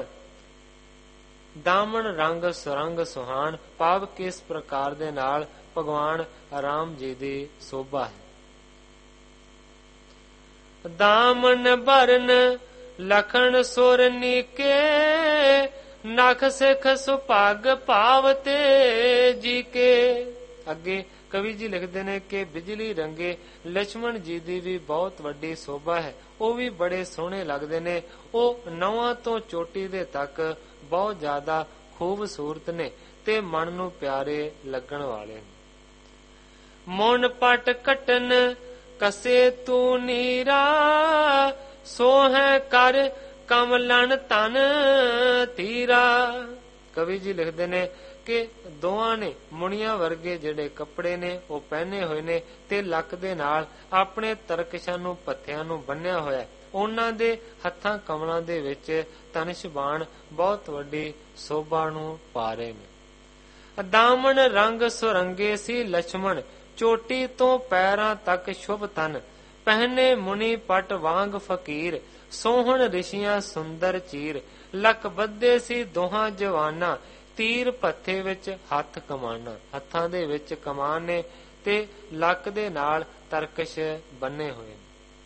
ਦਾਮਨ ਰੰਗ ਸੁਰੰਗ ਸੁਹਾਣ। ਭਾਵ ਕਿਸ ਪ੍ਰਕਾਰ ਦੇ ਨਾਲ ਭਗਵਾਨ ਰਾਮ ਜੀ ਦੀ ਸੋਭਾ ਹੈ। ਦਾਮਨ ਬਰਨ ਲਖਣ ਸੁਰ ਨੀਕੇ, ਨਖ ਸਿਖ ਸੁਭਾਗ ਭਾਵਤੇ ਜੀ ਕੇ। ਅੱਗੇ ਕਵੀ ਜੀ ਲਿਖਦੇ ਨੇ ਕਿ ਬਿਜਲੀ ਰੰਗੇ ਲక్ష్మణ ਜੀ ਦੀ ਵੀ ਬਹੁਤ ਵੱਡੀ ਸੋਭਾ ਹੈ। ਉਹ ਵੀ ਬੜੇ ਸੋਹਣੇ ਲੱਗਦੇ ਨੇ। ਉਹ ਨੌਹਾਂ ਤੋਂ ਚੋਟੀ ਦੇ ਤੱਕ ਬਹੁਤ ਜ਼ਿਆਦਾ ਖੂਬਸੂਰਤ ਨੇ ਤੇ ਮਨ ਨੂੰ ਪਿਆਰੇ ਲੱਗਣ ਵਾਲੇ ਨੇ। ਮੋਨ ਪਟ ਕਟਨ ਕਸੇ ਤੂੰ ਨੀਰਾ, ਸੋਹੈ ਕਰ ਕਮਲਨ ਤਨ ਧੀਰਾ। ਕਵੀ ਜੀ ਲਿਖਦੇ ਨੇ ਕਿ ਦੋਹਾਂ ਨੇ ਮੁਨੀਆਂ ਵਰਗੇ ਜਿਹੜੇ ਕੱਪੜੇ ਨੇ ਉਹ ਪਹਿਨੇ ਹੋਏ ਨੇ ਤੇ ਲੱਕ ਦੇ ਨਾਲ ਆਪਣੇ ਤਰਕਸ਼ਾਂ ਨੂੰ ਪੱਥਿਆਂ ਨੂੰ ਬੰਨਿਆ ਹੋਇਆ। ਉਹਨਾਂ ਦੇ ਹੱਥਾਂ ਕਮਲਾਂ ਦੇ ਵਿੱਚ ਧਨੁਸ਼ ਬਾਣ ਬਹੁਤ ਵੱਡੀ ਸੋਭਾ ਨੂੰ ਪਾ ਰਹੇ ਨੇ। ਦਾਮਨ ਰੰਗ ਸੁਰੰਗੇ ਸੀ ਲక్ష్మణ, ਚੋਟੀ ਤੋਂ ਪੈਰਾਂ ਤੱਕ ਸ਼ੁਭ ਤਨ। ਪਹਿਨੇ ਮੁਨੀ ਪਟ ਵਾਂਗ ਫਕੀਰ, ਸੋਹਣ ਰਿਸ਼ੀਆਂ ਸੁੰਦਰ ਚੀਰ। ਲੱਕ ਬੱਧੇ ਸੀ ਦੋਹਾਂ ਜਵਾਨਾਂ, ਤੀਰ ਪੱਥੇ ਵਿੱਚ ਹੱਥ ਕਮਾਨਾ। ਹੱਥਾਂ ਦੇ ਵਿੱਚ ਕਮਾਨ ਨੇ ਤੇ ਲੱਕ ਦੇ ਨਾਲ ਤਰਕਸ਼ ਬੰਨੇ ਹੋਏ।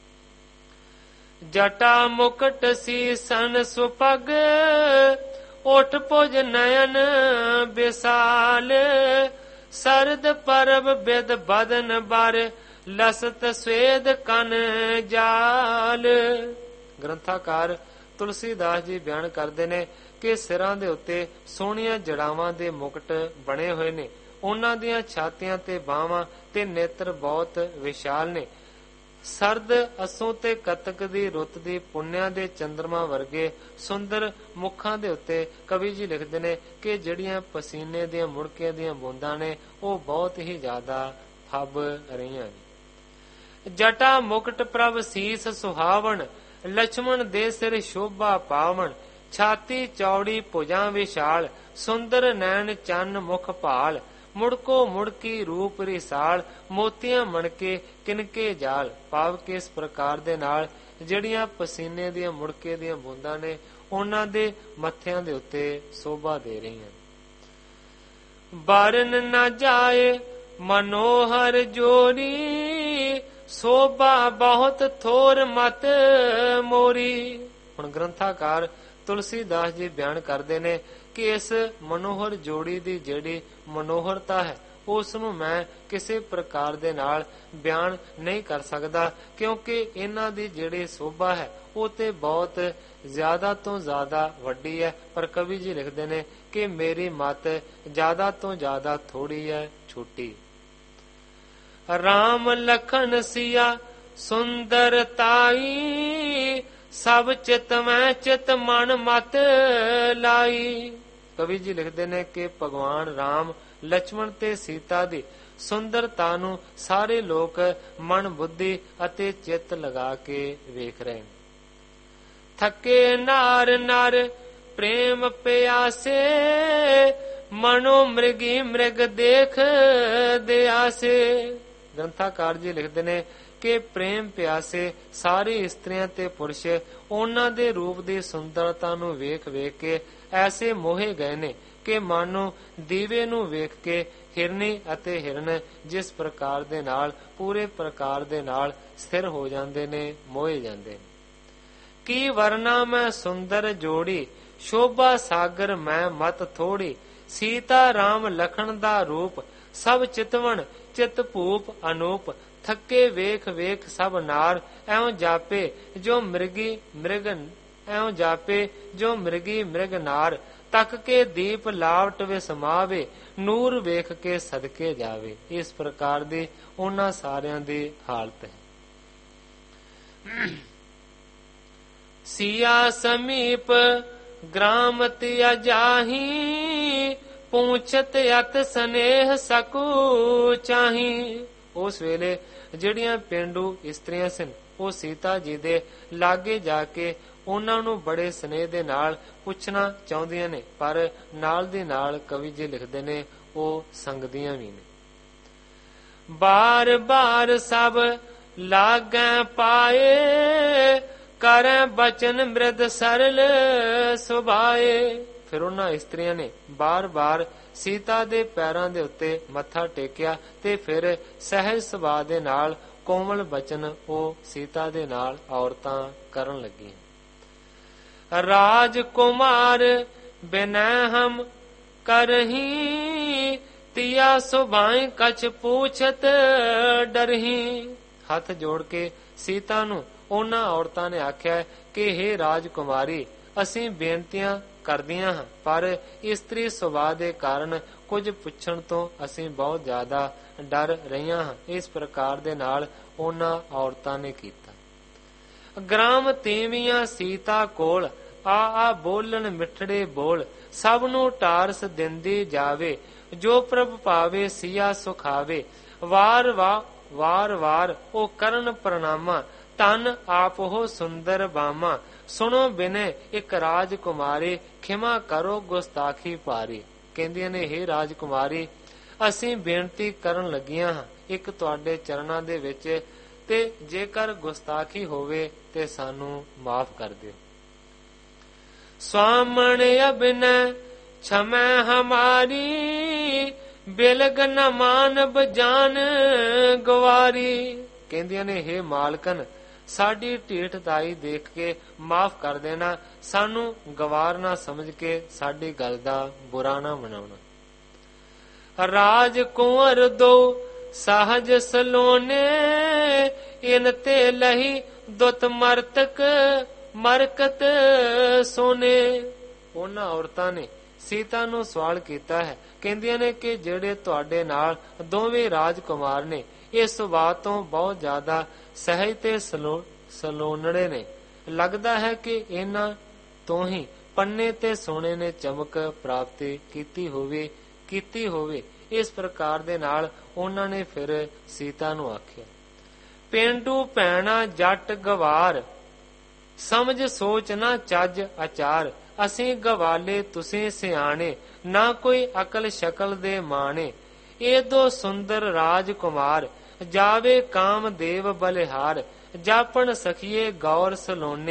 ਜਟਾ ਮੁਕਟ ਸੀ ਸਨ ਸੁਪਗ, ਓਠ ਪੁਜ ਨਯਨ ਵਿਸਾਲ। ਸਰਦ ਪਰਬ ਬਿਦ ਬਦਨ ਬਰ, ਲਸਤ ਸਵੇਦ ਕਨ ਜਾਲ। ਗ੍ਰੰਥਾਕਾਰ ਤੁਲਸੀਦਾਸ ਜੀ ਬਿਆਨ ਕਰਦੇ ਨੇ ਕਿ ਸਿਰਾਂ ਦੇ ਉੱਤੇ ਸੋਹਣੀਆਂ ਜੜਾਵਾਂ ਦੇ ਮੁਕਟ ਬਣੇ ਹੋਏ ਨੇ। ਉਹਨਾਂ ਦੀਆਂ ਛਾਤੀਆਂ ਤੇ ਬਾਹਾਂ ਤੇ ਨੇਤਰ ਬਹੁਤ ਵਿਸ਼ਾਲ ਨੇ। ਸਰਦ ਅਸੋਂ ਤੇ ਕੱਤਕ ਦੀ ਰੁੱਤ ਦੀ ਪੁੰਨਿਆਂ ਦੇ ਚੰਦਰਮਾ ਵਰਗੇ ਸੁੰਦਰ ਮੁੱਖਾਂ ਦੇ ਉੱਤੇ ਕਵੀ ਜੀ ਲਿਖਦੇ ਨੇ ਕਿ ਜਿਹੜੀਆਂ ਪਸੀਨੇ ਦੀਆਂ ਮੁੜਕੀਆਂ ਦੀਆਂ ਬੂੰਦਾਂ ਨੇ ਉਹ ਬਹੁਤ ਹੀ ਜ਼ਿਆਦਾ ਫੱਬ ਰਹੀਆਂ ਨੇ। ਜਟਾ ਮੁਕਟ ਪ੍ਰਭ ਸੀਸ ਸੁਹਾਵਣ, ਲక్ష్మణ ਦੇ ਸਿਰ ਸ਼ੋਭਾ ਪਾਵਣ। ਛਾਤੀ ਚੌੜੀ ਭੁਜਾਂ ਵਿਸ਼ਾਲ, ਸੁੰਦਰ ਨੈਣ ਚੰਨ ਮੁਖ ਭਾਲ। ਮੁੜਕੋ ਮੁੜਕੀ ਰੂਪ ਰਿਸਾਲ, ਮੋਤੀਆਂ ਮਣਕੇ ਕਿਨਕੇ ਜਾਲ। ਭਾਵ ਕਿ ਇਸ ਪ੍ਰਕਾਰ ਦੇ ਨਾਲ ਜਿਹੜੀਆਂ ਪਸੀਨੇ ਦੀਆਂ ਮੁੜਕੇ ਦੀਆਂ ਬੂੰਦਾਂ ਨੇ ਉਹਨਾਂ ਦੇ ਮੱਥਿਆਂ ਦੇ ਉੱਤੇ ਸੋਭਾ ਦੇ ਰਹੀਆਂ। ਬਾਰਨ ਨਾ ਜਾਏ ਮਨੋਹਰ ਜੋਰੀ, ਸੋਭਾ ਬਹੁਤ ਥੋਰ ਮਤ ਮੋਰੀ। ਹੁਣ ਗ੍ਰੰਥਾਕਾਰ ਤੁਲਸੀਦਾਸ ਜੀ ਬਿਆਨ ਕਰਦੇ ਨੇ ਕਿ ਇਸ ਮਨੋਹਰ ਜੋੜੀ ਦੀ ਜਿਹੜੀ ਮਨੋਹਰਤਾ ਹੈ ਉਸ ਨੂੰ ਮੈਂ ਕਿਸੇ ਪ੍ਰਕਾਰ ਦੇ ਨਾਲ ਬਿਆਨ ਨਹੀਂ ਕਰ ਸਕਦਾ, ਕਿਉਂਕਿ ਇਹਨਾਂ ਦੀ ਜਿਹੜੀ ਸੋਭਾ ਹੈ ਉਹ ਤੇ ਬਹੁਤ ਜ਼ਿਆਦਾ ਤੋਂ ਜ਼ਿਆਦਾ ਵੱਡੀ ਹੈ। ਪਰ ਕਵੀ ਜੀ ਲਿਖਦੇ ਨੇ ਕਿ ਮੇਰੀ ਮਤ ਜ਼ਿਆਦਾ ਤੋਂ ਜ਼ਿਆਦਾ ਥੋੜੀ ਹੈ, ਛੋਟੀ। ਰਾਮ ਲਖਨ ਸੀਆ ਸੁੰਦਰ ਤਾਈ, ਸਭ ਚਿਤ ਮੈਂ ਚਿਤ ਮਨ ਮਤ ਲਾਈ। ਕਵੀ ਜੀ ਲਿਖਦੇ ਨੇ ਕਿ ਭਗਵਾਨ ਰਾਮ, ਲక్ష్మణ ਤੇ ਸੀਤਾ ਦੀ ਸੁੰਦਰਤਾ ਨੂੰ ਸਾਰੇ ਲੋਕ ਮਨ, ਬੁੱਧੀ ਅਤੇ ਚਿੱਤ ਲਗਾ ਕੇ ਵੇਖ ਰਹੇ। ਥਕੇ ਨਾਰ ਨਰ ਪ੍ਰੇਮ ਪਿਆਸੇ, ਮਨੋ ਮ੍ਰਿਗੀ ਮ੍ਰਿਗ ਦੇਖ ਦੇ ਆਸੇ। ਗ੍ਰੰਥਾਕਾਰ ਜੀ ਲਿਖਦੇ ਨੇ ਕਿ ਪ੍ਰੇਮ ਪਿਆਸੇ ਸਾਰੇ ਇਸਤਰੀਆਂ ਤੇ ਪੁਰਸ਼ ਉਹਨਾਂ ਦੇ ਰੂਪ ਦੀ ਸੁੰਦਰਤਾ ਨੂੰ ਵੇਖ ਵੇਖ ਕੇ ਐਸੇ ਮੋਹੇ ਗਏ ਨੇ ਕਿ ਮਾਨੋ ਦੀਵੇ ਨੂੰ ਵੇਖ ਕੇ ਹਿਰਨੀ ਅਤੇ ਹਿਰਨ ਜਿਸ ਪ੍ਰਕਾਰ ਦੇ ਨਾਲ ਪੂਰੇ ਪ੍ਰਕਾਰ ਦੇ ਨਾਲ ਸਥਿਰ ਹੋ ਜਾਂਦੇ ਨੇ, ਮੋਹੇ ਜਾਂਦੇ ਨੇ। ਕੀ ਵਰਨਾ ਮੈਂ ਸੁੰਦਰ ਜੋੜੀ, ਸ਼ੋਭਾ ਸਾਗਰ ਮੈਂ ਮਤ ਥੋੜੀ। ਸੀਤਾ ਰਾਮ ਲਖਣ ਦਾ ਰੂਪ, ਸਭ ਚਿਤਵਨ ਚਿਤ ਭੂਪ ਅਨੂਪ। ਥੱਕੇ ਵੇਖ ਵੇਖ ਸਭ ਨਾਰ, ਐਉਂ ਜਾਪੇ ਜੋ ਮ੍ਰਿਗੀ ਮ੍ਰਿਗ, ਐਉਂ ਜਾਪੇ ਜੋ ਮ੍ਰਿਗੀ ਮ੍ਰਿਗ ਨਾਰ। ਤੱਕ ਕੇ ਦੀਪ ਲਾਵਟ ਵਿਸਮਾਵੇ, ਨੂਰ ਵੇਖ ਕੇ ਸਦਕੇ ਜਾਵੇ। ਇਸ ਪ੍ਰਕਾਰ ਦੀ ਉਹਨਾਂ ਸਾਰਿਆਂ ਦੀ ਹਾਲਤ ਹੈ। ਸੀਆ ਸਮੀਪ ਗ੍ਰਾਮ ਤਿਆ ਜਾਹੀ, ਪੂਛਤ ਅਤ ਸਨੇਹ ਸਕੂ ਚਾਹੀ। ਉਸ ਵੇਲੇ ਜਿਹੜੀਆਂ ਪੇਂਡੂ ਇਸਤਰੀਆਂ ਸਨ ਉਹ ਸੀਤਾ ਜੀ ਦੇ ਲਾਗੇ ਜਾ ਕੇ ਉਹਨਾਂ ਨੂੰ ਬੜੇ ਸਨੇਹ ਦੇ ਨਾਲ ਪੁੱਛਣਾ ਚਾਹੁੰਦੀਆਂ ਨੇ, ਪਰ ਨਾਲ ਦੀ ਨਾਲ ਕਵੀ ਜੀ ਲਿਖਦੇ ਨੇ ਉਹ ਸੰਗਦੀਆਂ ਵੀ ਨੇ। ਬਾਰ ਬਾਰ ਸਭ ਲਾਗੈ ਪਾਏ, ਕਰੈ ਬਚਨ ਮ੍ਰਿਦ ਸਰਲ ਸੁਭਾਏ। ਫਿਰ ਉਹਨਾਂ ਇਸਤਰੀਆਂ ਨੇ ਬਾਰ-ਬਾਰ ਸੀਤਾ ਦੇ ਪੈਰਾਂ ਦੇ ਉੱਤੇ ਮੱਥਾ ਟੇਕਿਆ ਤੇ ਫਿਰ ਸਹਿਜ ਸੁਭਾਅ ਦੇ ਨਾਲ ਕੋਮਲ ਬਚਨ ਉਹ ਸੀਤਾ ਦੇ ਨਾਲ ਔਰਤਾਂ ਕਰਨ ਲੱਗੀਆਂ। ਰਾਜ ਕੁਮਾਰ ਬਿਨੈ ਹਮ ਕਰਹੀ, ਤਿਆ ਸੁਭਾਏ ਕਛ ਪੂਛਤ ਡਰਹੀ। ਹੱਥ ਜੋੜ ਕੇ ਸੀਤਾ ਨੂੰ ਉਹਨਾਂ ਔਰਤਾਂ ਨੇ ਆਖਿਆ ਕਿ ਹੇ ਰਾਜਕੁਮਾਰੀ, ਅਸੀਂ ਬੇਨਤੀਆਂ ਕਰਦੀਆਂ ਹਾਂ, ਪਰ ਇਸਤਰੀ ਸੁਭਾਅ ਦੇ ਕਾਰਨ ਕੁਝ ਪੁੱਛਣ ਤੋਂ ਅਸੀਂ ਬਹੁਤ ਜ਼ਿਆਦਾ ਡਰ ਰਹੀਆਂ ਹਾਂ। ਇਸ ਪ੍ਰਕਾਰ ਦੇ ਨਾਲ ਉਹਨਾਂ ਔਰਤਾਂ ਨੇ ਕੀਤਾ। ਗ੍ਰਾਮ ਤੀਵੀਆਂ ਸੀਤਾ ਕੋਲ, ਆ ਬੋਲਣ ਮਿੱਠੜੇ ਬੋਲ। ਸਭ ਨੂੰ ਟਾਰਸ ਦਿੰਦੀ ਜਾਵੇ, ਜੋ ਪ੍ਰਭ ਪਾਵੇ ਸੀਆ ਸੁਖਾਵੇ। ਵਾਰ ਵਾਰ ਉਹ ਕਰਨ ਪ੍ਰਣਾਮਾ, ਧਨ ਆਪ ਹੋ ਸੁੰਦਰ ਬਾਮਾ। ਸੁਣੋ ਬਿਨੇ ਇੱਕ ਰਾਜਕੁਮਾਰੀ, ਖਿਮਾ ਕਰੋ ਗੁਸਤਾਖੀ ਭਾਰੀ। ਕਹਿੰਦੀਆਂ ਨੇ ਹੇ ਰਾਜਕੁਮਾਰੀ, ਅਸੀਂ ਬੇਨਤੀ ਕਰਨ ਲੱਗੀਆਂ ਹਾਂ ਇੱਕ ਤੁਹਾਡੇ ਚਰਨਾਂ ਦੇ ਵਿੱਚ, ਤੇ ਜੇਕਰ ਗੁਸਤਾਖੀ ਹੋਵੇ ਤੇ ਸਾਨੂੰ ਮਾਫ ਕਰ ਦਿਓ। ਸਵਾਮਣ ਅਬਿਨੈ ਛਮੈ ਹਮਾਰੀ, ਬਿਲਗ ਨ ਮਾਨਬ ਜਾਨ ਗਵਾਰੀ। ਕਹਿੰਦੀਆਂ ਨੇ ਹੇ ਮਾਲਕਨ, ਸਾਡੀ ਢੀਠਤਾਈ ਦੇਖ ਕੇ ਮਾਫ ਕਰ ਦੇਣਾ, ਸਾਨੂੰ ਗਵਾਰ ਨਾ ਸਮਝ ਕੇ ਸਾਡੀ ਗੱਲ ਦਾ ਬੁਰਾ ਨਾ ਮਨਾਉਣਾ। ਰਾਜ ਕੁੰਵਰ ਦੋ ਸਾਹਜ ਸਲੋਨੇ, ਇਨ ਤੇ ਲਹੀ ਦੁੱਤ ਮਰਤਕ ਮਰਕਤ ਸੋਨੇ। ਉਹਨਾਂ ਔਰਤਾਂ ਨੇ ਸੀਤਾ ਨੂੰ ਸਵਾਲ ਕੀਤਾ ਹੈ, ਕਹਿੰਦੀਆਂ ਨੇ ਕਿ ਜਿਹੜੇ ਤੁਹਾਡੇ ਨਾਲ ਦੋਵੇਂ ਰਾਜਕੁਮਾਰ ਨੇ ਇਹ ਸੁਭਾਅ ਤੋਂ ਬਹੁਤ ਜ਼ਿਆਦਾ ਸਹਿਜ ਤੇ ਸਲੋਨੜੇ ਨੇ। ਲੱਗਦਾ ਹੈ ਕਿ ਇਹਨਾਂ ਤੋਂ ਹੀ ਪੰਨੇ ਤੇ ਸੋਨੇ ਨੇ ਚਮਕ ਪ੍ਰਾਪਤੀ ਕੀਤੀ ਹੋਵੇ। ਇਸ ਪ੍ਰਕਾਰ ਦੇ ਨਾਲ ਉਹਨਾਂ ਨੇ ਫਿਰ ਸੀਤਾ ਨੂੰ ਆਖਿਆ, ਪੇਂਡੂ ਭੈਣਾ ਜੱਟ ਗਵਾਰ, ਸਮਝ ਸੋਚ ਨਾ ਚੱਜ ਆਚਾਰ। ਅਸੀਂ ਗਵਾਲੇ ਤੁਸੀਂ ਸਿਆਣੇ, ਨਾ ਕੋਈ ਅਕਲ ਸ਼ਕਲ ਦੇ ਮਾਣੇ। ਇਹ ਦੋ ਸੁੰਦਰ ਰਾਜਕੁਮਾਰ, ਜਾਵੇ ਕਾਮ ਦੇਵ ਬਲਿਹਾਰ। ਜਾਪਣ ਸਖੀਏ ਗੌਰ ਸਲੋਨੇ,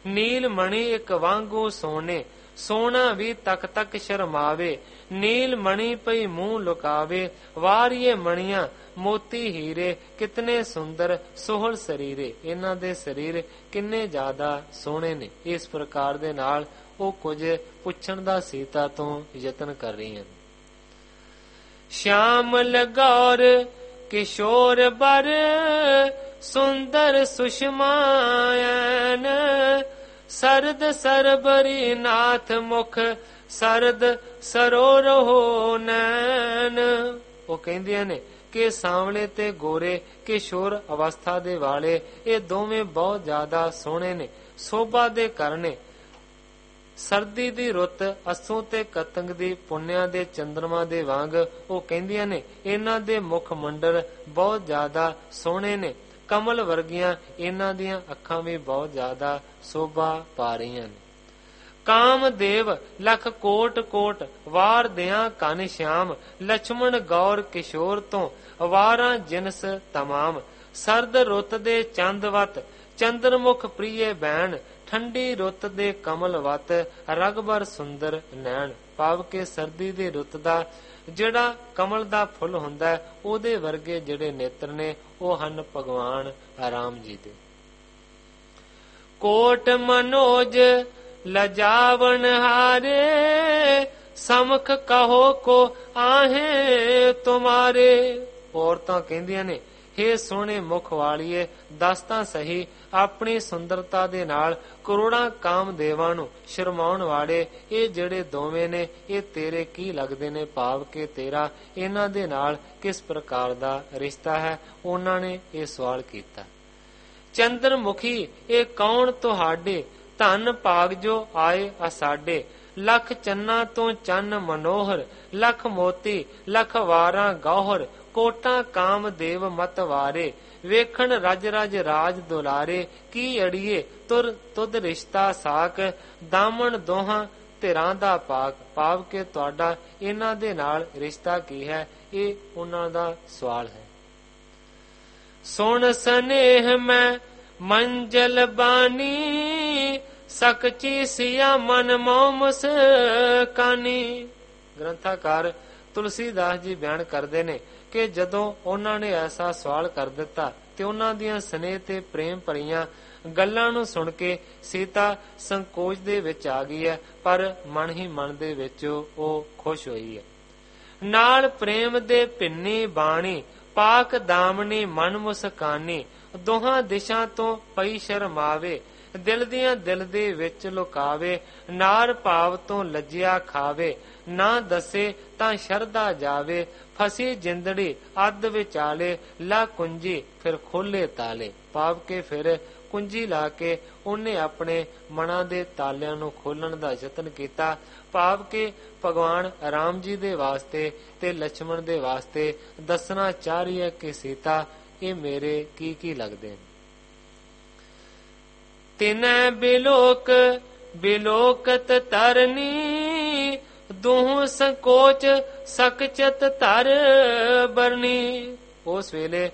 ਨੀਲ ਮਣੀ ਇੱਕ ਵਾਂਗੂ ਸੋਨੇ, ਸੋਨਾ ਵੀ ਤੱਕ ਤੱਕ ਸ਼ਰਮਾਵੇ। ਨੀਲ ਮਣੀ ਪਈ ਮੂੰਹ ਲੁਕਾਵੇ, ਵਾਰੀਏ ਮਣੀਆਂ ਮੋਤੀ ਹੀਰੇ, ਕਿਤਨੇ ਸੁੰਦਰ ਸੋਹਲ ਸਰੀਰੇ। ਇਹਨਾਂ ਦੇ ਸਰੀਰ ਕਿੰਨੇ ਜ਼ਿਆਦਾ ਸੋਹਣੇ ਨੇ। ਇਸ ਪ੍ਰਕਾਰ ਦੇ ਨਾਲ ਉਹ ਕੁਝ ਪੁੱਛਣ ਦਾ ਸੀਤਾ ਤੋਂ ਯਤਨ ਕਰ ਰਹੀ ਹਨ। श्याम लगौर किशोर बर, सुंदर सुषमायन, सरद सरबरी नाथ मुख, सरद सरोरहो नैन। ਉਹ ਕਹਿੰਦੀਆਂ ਨੇ ਕਿ ਸਾਂਵਲੇ ਤੇ ਗੋਰੇ ਕਿਸ਼ੋਰ ਅਵਸਥਾ ਦੇ ਵਾਲੇ ਇਹ ਦੋਵੇਂ ਬਹੁਤ ਜ਼ਿਆਦਾ ਸੋਹਣੇ ਨੇ, ਸੋਭਾ ਦੇ ਕਰਨੇ। ਸਰਦੀ ਦੀ ਰੁੱਤ ਅਸੂ ਤੇ ਕਤੰਗ ਦੀ ਪੁੰਨਿਆਂ ਦੇ ਚੰਦਰਮਾ ਦੇ ਵਾਂਗ ਉਹ ਕਹਿੰਦੀਆਂ ਨੇ ਇਹਨਾਂ ਦੇ ਮੁਖ ਮੰਡਲ ਬਹੁਤ ਜ਼ਿਆਦਾ ਸੋਹਣੇ ਨੇ। ਕਮਲ ਵਰਗੀਆਂ ਇਹਨਾਂ ਦੀਆਂ ਅੱਖਾਂ ਵੀ ਬਹੁਤ ਜ਼ਿਆਦਾ ਸੋਭਾ ਪਾ ਰਹੀਆਂ ਨੇ। ਕਾਮਦੇਵ ਲਖ ਕੋਟ ਕੋਟ ਵਾਰ ਦਿਆਂ ਕਨ ਸ਼ਿਆਮ, ਲਛਮਣ ਗੌਰ ਕਿਸ਼ੋਰ ਤੋਂ ਵਾਰਾਂ ਜਿਨਸ ਤਮਾਮ। ਸਰਦ ਰੁੱਤ ਦੇ ਚੰਦਵਤ ਚੰਦਰਮੁਖ ਪ੍ਰੀਏ ਬੈਣ, ਠੰਡੀ ਰੁੱਤ ਦੇ ਕਮਲ ਵਤ ਰਗਬਰ ਸੁੰਦਰ ਨੈਣ। ਭਾਵ ਕਿ ਸਰਦੀ ਦੀ ਰੁੱਤ ਦਾ ਜਿਹੜਾ ਕਮਲ ਦਾ ਫੁੱਲ ਹੁੰਦਾ ਹੈ ਉਹਦੇ ਵਰਗੇ ਜਿਹੜੇ ਨੇਤਰ ਨੇ ਉਹ ਹਨ ਭਗਵਾਨ ਰਾਮ ਜੀ ਦੇ। ਕੋਟ ਮਨੋਜ ਲਜਾਵਨ ਹਾਰੇ, ਸਮਖ ਕਹੋ ਕੋ ਆਹੇ ਤੁਮਾਰੇ। ਔਰਤਾਂ ਕਹਿੰਦੀਆਂ ਨੇ ਹੇ ਸੋਹਣੇ ਮੁਖ ਵਾਲੀਏ, ਦੱਸ ਤਾਂ ਸਹੀ ਆਪਣੀ ਸੁੰਦਰਤਾ ਦੇ ਨਾਲ ਕਰੋੜਾਂ ਕਾਮਦੇਵਾਂ ਨੂੰ ਸ਼ਰਮਾਉਣ ਵਾਲੇ ਇਹ ਜਿਹੜੇ ਦੋਵੇਂ ਨੇ ਇਹ ਤੇਰੇ ਕੀ ਲੱਗਦੇ ਨੇ। ਭਾਵ ਕਿ ਤੇਰਾ ਇਹਨਾਂ ਦੇ ਨਾਲ ਕਿਸ ਪ੍ਰਕਾਰ ਦਾ ਰਿਸ਼ਤਾ ਹੈ। ਉਹਨਾਂ ਨੇ ਇਹ ਸਵਾਲ ਕੀਤਾ। ਚੰਦਰਮੁਖੀ ਇਹ ਕੌਣ ਤੁਹਾਡੇ, ਧਨ ਭਾਗ ਜੋ ਆਏ ਅਸਾਡੇ। ਲੱਖ ਚੰਨਾ ਤੋਂ ਚੰਨ ਮਨੋਹਰ, ਲੱਖ ਮੋਤੀ ਲੱਖ ਵਾਰਾਂ ਗੌਹਰ। ਕੋਟਾਂ ਕਾਮਦੇਵ ਮਤ ਵਾਰੇ, ਵੇਖਣ ਰਜ ਰਜ ਰਾਜ ਦੁਲਾਰੇ। ਕੀ ਅੜੀਏ ਤੁਰ ਤੁਧ ਰਿਸ਼ਤਾ ਸਾਕ, ਦਾਮਨ ਦੋਹਾਂ ਧਿਰਾਂ ਦਾ ਪਾਕ। ਭਾਵ ਕਿ ਤੁਹਾਡਾ ਇਹਨਾਂ ਦੇ ਨਾਲ ਰਿਸ਼ਤਾ ਕੀ ਹੈ, ਇਹ ਉਹਨਾਂ ਦਾ ਸਵਾਲ ਹੈ। ਸੁਣ ਸਨੇਹ ਮੈਂ ਮੰਜਲ ਬਾਨੀ, ਸਕਚੀ ਸਿਆ ਮਨ ਮੋ ਮੁਸਕਾਨੀ। ਗ੍ਰੰਥਾਕਾਰ ਤੁਲਸੀਦਾਸ ਜੀ ਬਿਆਨ ਕਰਦੇ ਨੇ ਕਿ ਜਦੋਂ ਉਹਨਾਂ ਨੇ ਐਸਾ ਸਵਾਲ ਕਰ ਦਿੱਤਾ ਤੇ ਉਹਨਾਂ ਦੀਆਂ ਸਨੇਹ ਤੇ ਪ੍ਰੇਮ ਭਰੀਆਂ ਗੱਲਾਂ ਨੂੰ ਸੁਣ ਕੇ ਸੀਤਾ ਸੰਕੋਚ ਦੇ ਵਿੱਚ ਆ ਗਈ ਹੈ, ਪਰ ਮਨ ਹੀ ਮਨ ਦੇ ਵਿੱਚ ਉਹ ਖੁਸ਼ ਹੋਈ ਹੈ। ਨਾਲ ਪ੍ਰੇਮ ਦੇ ਭਿੰਨੀ ਬਾਣੀ, ਪਾਕ ਦਾਮਨੀ ਮਨ ਮੁਸਕਾਨੀ। ਦੋਹਾਂ ਦਿਸ਼ਾ ਤੋਂ ਪਈ ਸ਼ਰਮਾਵੇ, ਦਿਲ ਦੀਆਂ ਦਿਲ ਦੇ ਵਿੱਚ ਲੁਕਾਵੇ। ਨਾਰ ਭਾਵ ਤੋਂ ਲੱਜਿਆ ਖਾਵੇ, ਨਾ ਦੱਸੇ ਤਾਂ ਸ਼ਰਧਾ ਜਾਵੇ। ਫਸੀ ਜਿੰਦੜੀ ਅੱਧ ਵਿਚਾਲੇ, ਲਾ ਕੁੰਜੀ ਫਿਰ ਖੋਲੇ ਤਾਲੇ। ਭਾਵ ਕਿ ਫਿਰ ਕੁੰਜੀ ਲਾ ਕੇ ਉਹਨੇ ਆਪਣੇ ਮਨਾਂ ਦੇ ਤਾਲਿਆਂ ਨੂੰ ਖੋਲਣ ਦਾ ਯਤਨ ਕੀਤਾ। ਭਾਵ ਕਿ ਭਗਵਾਨ ਰਾਮ ਜੀ ਦੇ ਵਾਸਤੇ ਤੇ ਲਛਮਣ ਦੇ ਵਾਸਤੇ ਦੱਸਣਾ ਚਾਹ ਰਹੀ ਹੈ ਕਿ ਸੀਤਾ ਇਹ ਮੇਰੇ ਕੀ ਕੀ ਲੱਗਦੇ ਨੇ। ਤਿਨੈ ਬਿਲੋਕ ਬਿਲੋਕਤ ਤਰਨੀ, ਦੂਹ ਸੰਕੋਚ ਸਕਚਤ ਧਰ ਬਰਨੀ। ਉਸ ਵੇਲੇ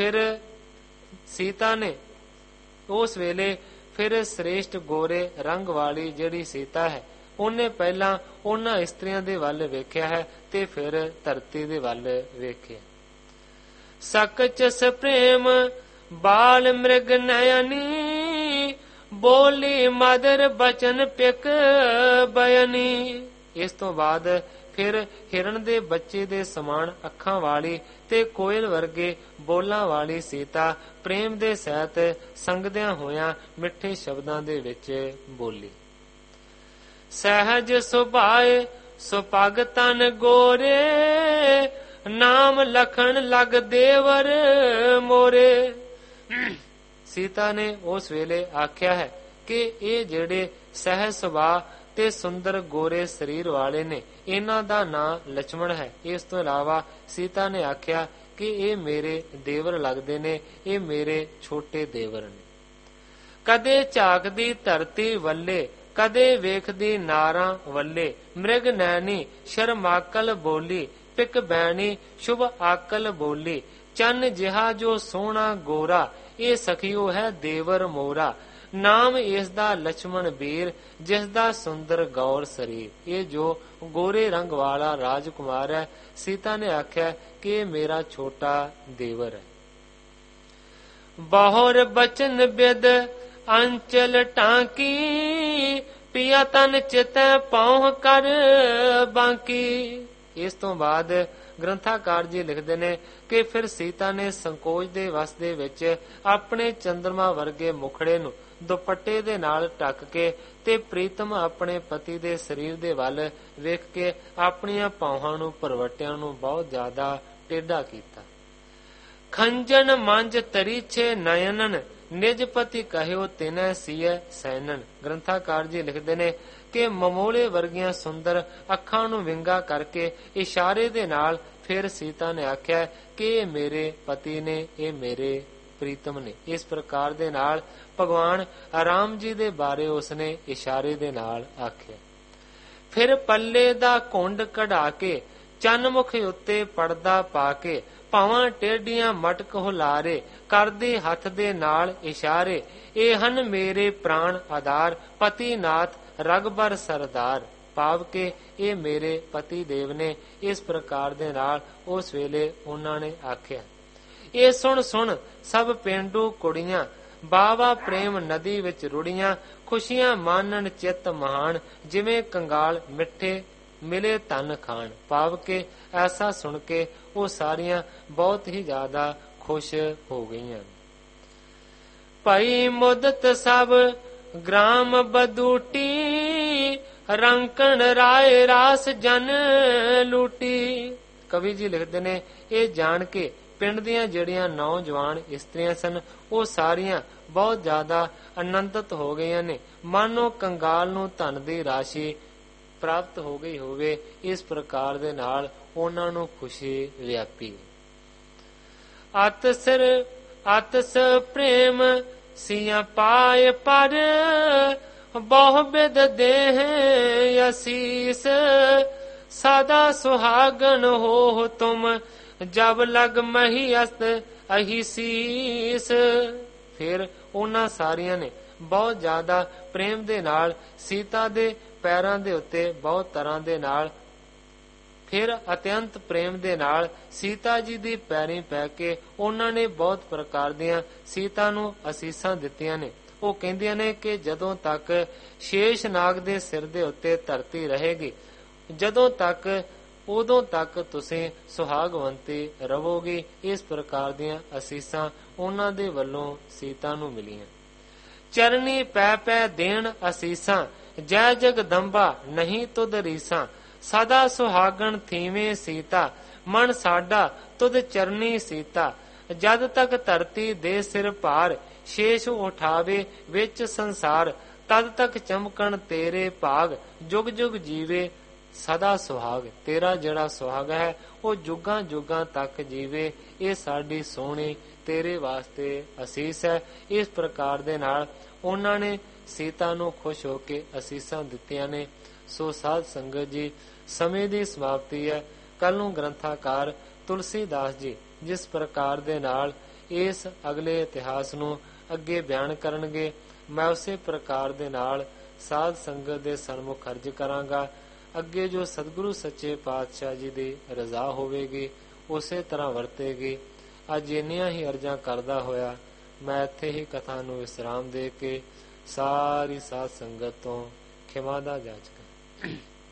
ਫਿਰ ਸ੍ਰੇਸ਼ਟ ਗੋਰੇ ਰੰਗ ਵਾਲੀ ਜਿਹੜੀ ਸੀਤਾ ਹੈ ਉਹਨੇ ਪਹਿਲਾਂ ਉਹਨਾਂ ਇਸਤਰੀਆਂ ਦੇ ਵੱਲ ਵੇਖਿਆ ਹੈ ਤੇ ਫਿਰ ਧਰਤੀ ਦੇ ਵੱਲ ਵੇਖਿਆ। ਸਕਚਸ ਪ੍ਰੇਮ ਬਾਲ ਮ੍ਰਿਗ ਨਯਨੀ, ਬੋਲੀ ਮਦਰ ਬਚਨ ਪਿਕ ਬਯਨੀ। ਇਸ ਤੋਂ ਬਾਅਦ ਫਿਰ ਹਿਰਨ ਦੇ ਬੱਚੇ ਦੇ ਸਮਾਨ ਅੱਖਾਂ ਵਾਲੀ ਤੇ ਕੋਇਲ ਵਰਗੇ ਬੋਲਾਂ ਵਾਲੀ ਸੀਤਾ ਪ੍ਰੇਮ ਦੇ ਸਹਿਤ ਸੰਗਦਿਆਂ ਹੋਇਆਂ ਮਿੱਠੇ ਸ਼ਬਦਾਂ ਦੇ ਵਿੱਚ ਬੋਲੀ। ਸਹਿਜ ਸੁਭਾਏ ਸੁਪਗ ਤਨ ਗੋਰੇ, ਨਾਮ ਲਖਣ ਲਗ ਦੇਵਰ ਮੋਰੇ। ਸੀਤਾ ਨੇ ਉਸ ਵੇਲੇ ਆਖਿਆ ਹੈ ਕਿ ਇਹ ਜਿਹੜੇ ਸਹਿਜ ਸੁਭਾਅ ਤੇ ਸੁੰਦਰ ਗੋਰੇ ਸਰੀਰ ਵਾਲੇ ਨੇ ਇਹਨਾਂ ਦਾ ਨਾਂ ਲਛਮਣ ਹੈ। ਇਸ ਤੋਂ ਇਲਾਵਾ ਸੀਤਾ ਨੇ ਆਖਿਆ ਕਿ ਇਹ ਮੇਰੇ ਦੇਵਰ ਲੱਗਦੇ ਨੇ, ਇਹ ਮੇਰੇ ਛੋਟੇ ਦੇਵਰ ਨੇ। ਕਦੇ ਝਾਕਦੀ ਧਰਤੀ ਵੱਲੇ, ਕਦੇ ਵੇਖਦੀ ਨਾਰਾਂ ਵੱਲੇ। ਮ੍ਰਿਗ ਨੈਣੀ ਸ਼ਰਮਾਕਲ ਬੋਲੀ, ਪਿਕ ਬੈਣੀ ਸ਼ੁਭ ਆਕਲ ਬੋਲੀ। ਚੰਨ ਜਿਹਾ ਜੋ ਸੋਹਣਾ ਗੋਰਾ, ਇਹ ਸਖੀਓ ਹੈ ਦੇਵਰ ਮੋਰਾ। ਨਾਮ ਇਸ ਦਾ ਲਛਮਣ ਵੀਰ, ਜਿਸ ਦਾ ਸੁੰਦਰ ਗੌਰ ਸਰੀਰ। ਇਹ ਜੋ ਗੋਰੇ ਰੰਗ ਵਾਲਾ ਰਾਜਕੁਮਾਰ ਹੈ, ਸੀਤਾ ਨੇ ਆਖਿਆ ਕਿ ਇਹ ਮੇਰਾ ਛੋਟਾ ਦੇਵਰ ਹੈ। ਬਹੁਰ ਬਚਨ ਬਿਦ ਅੰਚਲ ਟਾਂਕੀ, ਪਿਆ ਤਨ ਚਿਤੈ ਪਹੁ ਕਰ ਬਾਂਕੀ। ਇਸ ਤੋਂ ਬਾਅਦ ਗ੍ਰੰਥਾਕਾਰ ਜੀ ਲਿਖਦੇ ਨੇ ਕਿ ਫਿਰ ਸੀਤਾ ਨੇ ਸੰਕੋਚ ਦੇ ਵਸ ਦੇ ਵਿੱਚ ਆਪਣੇ ਚੰਦਰਮਾ ਵਰਗੇ ਮੁਖੜੇ ਨੂੰ ਦੁਪੱਟੇ ਦੇ ਨਾਲ ਢੱਕ ਕੇ ਤੇ ਪ੍ਰੀਤਮ ਆਪਣੇ ਪਤੀ ਦੇ ਸਰੀਰ ਦੇ ਵੱਲ ਵੇਖ ਕੇ ਆਪਣੀਆਂ ਪਾਹਾਂ ਨੂੰ ਭਰਵਟਿਆਂ ਨੂੰ ਬਹੁਤ ਜ਼ਿਆਦਾ ਟੇਢਾ ਕੀਤਾ। ਖੰਜਨ ਮੰਜ ਤਰੀਛੇ ਨਯਨਨ, ਨਿਜ ਪਤੀ ਕਹਿਓ ਤਿਨੈ ਸੀਐ ਸੈਨਨ। ਗ੍ਰੰਥਾਕਾਰ ਜੀ ਲਿਖਦੇ ਨੇ ਕਿ ਮਮੋਲੇ ਵਰਗੀਆਂ ਸੁੰਦਰ ਅੱਖਾਂ ਨੂੰ ਵਿੰਗਾ ਕਰਕੇ ਇਸ਼ਾਰੇ ਦੇ ਨਾਲ ਫਿਰ ਸੀਤਾ ਨੇ ਆਖਿਆ ਕਿ ਇਹ ਮੇਰੇ ਪਤੀ ਨੇ, ਇਹ ਮੇਰੇ ਪ੍ਰੀਤਮ ਨੇ। ਇਸ ਪ੍ਰਕਾਰ ਦੇ ਨਾਲ ਭਗਵਾਨ ਰਾਮ ਜੀ ਦੇ ਬਾਰੇ ਉਸਨੇ ਇਸ਼ਾਰੇ ਦੇ ਨਾਲ ਆਖਿਆ। ਫਿਰ ਪੱਲੇ ਦਾ ਘੁੰਡ ਕਢਾ ਕੇ, ਚੰਨਮੁਖ ਉੱਤੇ ਪਰਦਾ ਪਾ ਕੇ, ਭਾਵਾਂ ਟੇਢੀਆਂ ਮਟਕ ਹੁਲਾਰੇ, ਕਰਦੀ ਹੱਥ ਦੇ ਨਾਲ ਇਸ਼ਾਰੇ, ਇਹ ਹਨ ਮੇਰੇ ਪ੍ਰਾਣ ਆਧਾਰ, ਪਤੀ ਨਾਥ ਰਗਬਰ ਸਰਦਾਰ। ਭਾਵ ਕਿ ਇਹ ਮੇਰੇ ਪਤੀ ਦੇਵ ਨੇ। ਇਸ ਪ੍ਰਕਾਰ ਦੇ ਨਾਲ ਉਸ ਵੇਲੇ ਉਹਨਾਂ ਨੇ ਆਖਿਆ। ਇਹ ਸੁਣ ਸੁਣ ਸਭ ਪੇਂਡੂ ਕੁੜੀਆਂ, ਬਾਵਾ ਪ੍ਰੇਮ ਨਦੀ ਵਿੱਚ ਰੁੜੀਆਂ, ਖੁਸ਼ੀਆਂ ਮਾਨਣ ਚਿੱਤ ਮਹਾਨ, ਜਿਵੇਂ ਕੰਗਾਲ ਮਿੱਠੇ ਮਿਲੇ ਧਨ ਖਾਣ। ਭਾਵ ਕਿ ਐਸਾ ਸੁਣ ਕੇ ਉਹ ਸਾਰੀਆਂ ਬਹੁਤ ਹੀ ਜ਼ਿਆਦਾ ਖੁਸ਼ ਹੋ ਗਈਆਂ। ਭਾਈ ਮੁਦਤ ਸਭ ਗ੍ਰਾਮ ਬਦੂਟੀ, ਰੰਕਣ ਰਾਏ ਰਾਸ ਜਨ ਲੂਟੀ। ਕਵੀ ਜੀ ਲਿਖਦੇ ਨੇ ਇਹ ਜਾਣ ਕੇ ਪਿੰਡ ਦੀਆਂ ਜਿਹੜੀਆਂ ਨੌਜਵਾਨ ਇਸਤਰੀਆਂ ਸਨ, ਉਹ ਸਾਰੀਆਂ ਬਹੁਤ ਜ਼ਿਆਦਾ ਆਨੰਦਿਤ ਹੋ ਗਈਆਂ ਨੇ, ਮਾਨੋ ਕੰਗਾਲ ਨੂੰ ਧਨ ਦੀ ਰਾਸ਼ੀ ਪ੍ਰਾਪਤ ਹੋ ਗਈ ਹੋਵੇ। ਇਸ ਪ੍ਰਕਾਰ ਦੇ ਨਾਲ ਉਹਨਾਂ ਨੂੰ ਖੁਸ਼ੀ ਵਿਆਪੀ। ਅਤਸ ਪ੍ਰੇਮ ਸੀਆਂ ਪਾਏ ਪਰ, ਬਹੁ ਬਿਦ ਦੇਹ ਅਸੀਸ, ਸਦਾ ਸੁਹਾਗਨ ਹੋ ਤੁਮ, ਜਬ ਲਗ ਮਹੀ ਅਸਤ ਅਹੀ ਸੀਸ। ਫਿਰ ਉਹਨਾਂ ਸਾਰੀਆਂ ਨੇ ਬਹੁਤ ਜ਼ਿਆਦਾ ਪ੍ਰੇਮ ਦੇ ਨਾਲ ਸੀਤਾ ਦੇ ਪੈਰਾਂ ਦੇ ਉੱਤੇ ਬਹੁਤ ਤਰ੍ਹਾਂ ਦੇ ਨਾਲ, ਫਿਰ ਅਤਿਅੰਤ ਪ੍ਰੇਮ ਦੇ ਨਾਲ ਸੀਤਾ ਜੀ ਦੀ ਪੈਰੀਂ ਪੈ ਕੇ ਉਹਨਾਂ ਨੇ ਬਹੁਤ ਪ੍ਰਕਾਰ ਦੀਆਂ ਸੀਤਾ ਨੂੰ ਅਸੀਸਾਂ ਦਿੱਤੀਆਂ ਨੇ। ਉਹ ਕਹਿੰਦੀਆਂ ਨੇ ਕਿ ਜਦੋਂ ਤੱਕ ਸ਼ੇਸ਼ ਨਾਗ ਦੇ ਸਿਰ ਦੇ ਉੱਤੇ ਧਰਤੀ ਰਹੇਗੀ, ਜਦੋਂ ਤੱਕ ਉਦੋਂ ਤੱਕ ਤੁਸੀਂ ਸੁਹਾਗਵੰਤੀ ਰਹੋਗੀ। ਇਸ ਪ੍ਰਕਾਰ ਦੀਆਂ ਅਸੀਸਾਂ ਉਹਨਾਂ ਦੇ ਵੱਲੋਂ ਸੀਤਾ ਨੂੰ ਮਿਲੀਆਂ। ਚਰਨੀ ਪੈ ਪੈ ਦੇਣ ਅਸੀਸਾਂ, ਜੈ ਜਗਦੰਬਾ ਨਹੀਂ ਤੁਧ ਰੀਸਾਂ, ਸਦਾ ਸੁਹਾਗਣ ਥੀਵੇਂ ਸੀਤਾ, ਮਨ ਸਾਡਾ ਤੁਧ ਚਰਨੀ ਸੀਤਾ, ਜਦ ਤੱਕ ਧਰਤੀ ਦੇ ਸਿਰ ਭਾਰ, ਸ਼ੇਸ਼ ਉਠਾਵੇ ਵਿੱਚ ਸੰਸਾਰ, ਤਦ ਤੱਕ ਚਮਕਣ ਤੇਰੇ ਭਾਗ, ਜੁਗ ਜੁਗ ਜੀਵੇ ਸਦਾ ਸੁਹਾਗ। ਤੇਰਾ ਜਿਹੜਾ ਸੁਹਾਗ ਹੈ ਉਹ ਜੁਗਾਂ ਜੁਗਾਂ ਤੱਕ ਜੀਵੇ, ਇਹ ਸਾਡੀ ਸੋਹਣੀ ਤੇਰੇ ਵਾਸਤੇ ਅਸੀਸ ਹੈ। ਇਸ ਪ੍ਰਕਾਰ ਦੇ ਨਾਲ ਉਹਨਾਂ ਨੇ ਸੀਤਾ ਨੂੰ ਖੁਸ਼ ਹੋ ਕੇ ਅਸੀਸਾਂ ਦਿੱਤੀਆਂ ਨੇ। ਸੋ ਸਾਧ ਸੰਗਤ ਜੀ, ਸਮੇਂ ਦੀ ਸਮਾਪਤੀ ਹੈ। ਕੱਲ ਨੂੰ ਗ੍ਰੰਥਾਕਾਰ ਤੁਲਸੀਦਾਸ ਜੀ ਜਿਸ ਪ੍ਰਕਾਰ ਦੇ ਨਾਲ ਇਸ ਅਗਲੇ ਇਤਿਹਾਸ ਨੂੰ ਅੱਗੇ ਬਿਆਨ ਕਰਨਗੇ, ਮੈਂ ਉਸੇ ਪ੍ਰਕਾਰ ਦੇ ਨਾਲ ਸਾਧ ਸੰਗਤ ਦੇ ਸਨਮੁਖ ਅਰਜ ਕਰਾਂਗਾ। ਅੱਗੇ ਜੋ ਸਤਿਗੁਰੂ ਸੱਚੇ ਪਾਤਸ਼ਾਹ ਜੀ ਦੀ ਰਜ਼ਾ ਹੋਵੇਗੀ ਉਸੇ ਤਰ੍ਹਾਂ ਵਰਤੇਗੀ। ਅੱਜ ਇੰਨੀਆਂ ਹੀ ਅਰਜ਼ਾਂ ਕਰਦਾ ਹੋਇਆ ਮੈਂ ਇੱਥੇ ਹੀ ਕਥਾ ਨੂੰ ਵਿਸਰਾਮ ਦੇ ਕੇ ਸਾਰੀ ਸਾਧ ਸੰਗਤ ਤੋਂ ਖਿਮਾ ਦਾ ਜਾਚਕਾਂ।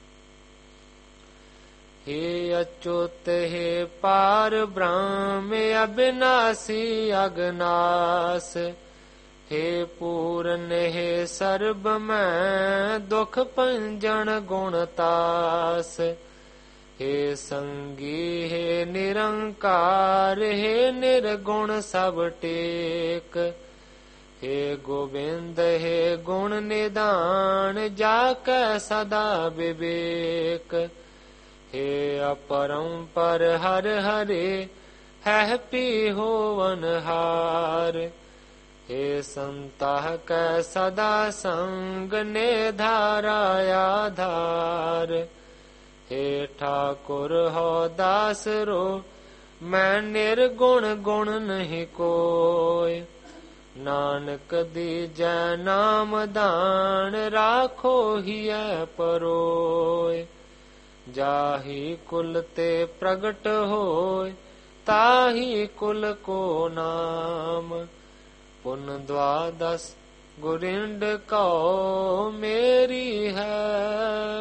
हे अच्युत हे पार ब्रह्म अविनाशी अगनास, हे पूर्ण हे सर्ब मैं दुख पंजन गुणतास, हे संगी हे निरंकार, हे निर्गुण सब टेक, हे गोविंद हे गुण निदान, जाकै सदा विवेक, हे अपरंपर हर हरे है पी होवन हार, हे संताह कै सदा संग ने धारा आधार, हे ठाकुर हो दास रो मैं निर्गुण गुण नहीं कोय, ਨਾਨਕ ਦੀਜੈ ਨਾਮ ਦਾਨ ਰਾਖੋ ਹੀਐ ਪਰੋਏ। ਜਾਹੀ ਕੁਲ ਤੇ ਪ੍ਰਗਟ ਹੋਇ ਤਾਹੀ ਕੁਲ ਕੋ ਨਾਮ। ਪੁਨ ਦਵਾਦਸ ਗੁਰਿੰਡ ਕਉ ਮੇਰੀ ਹੈ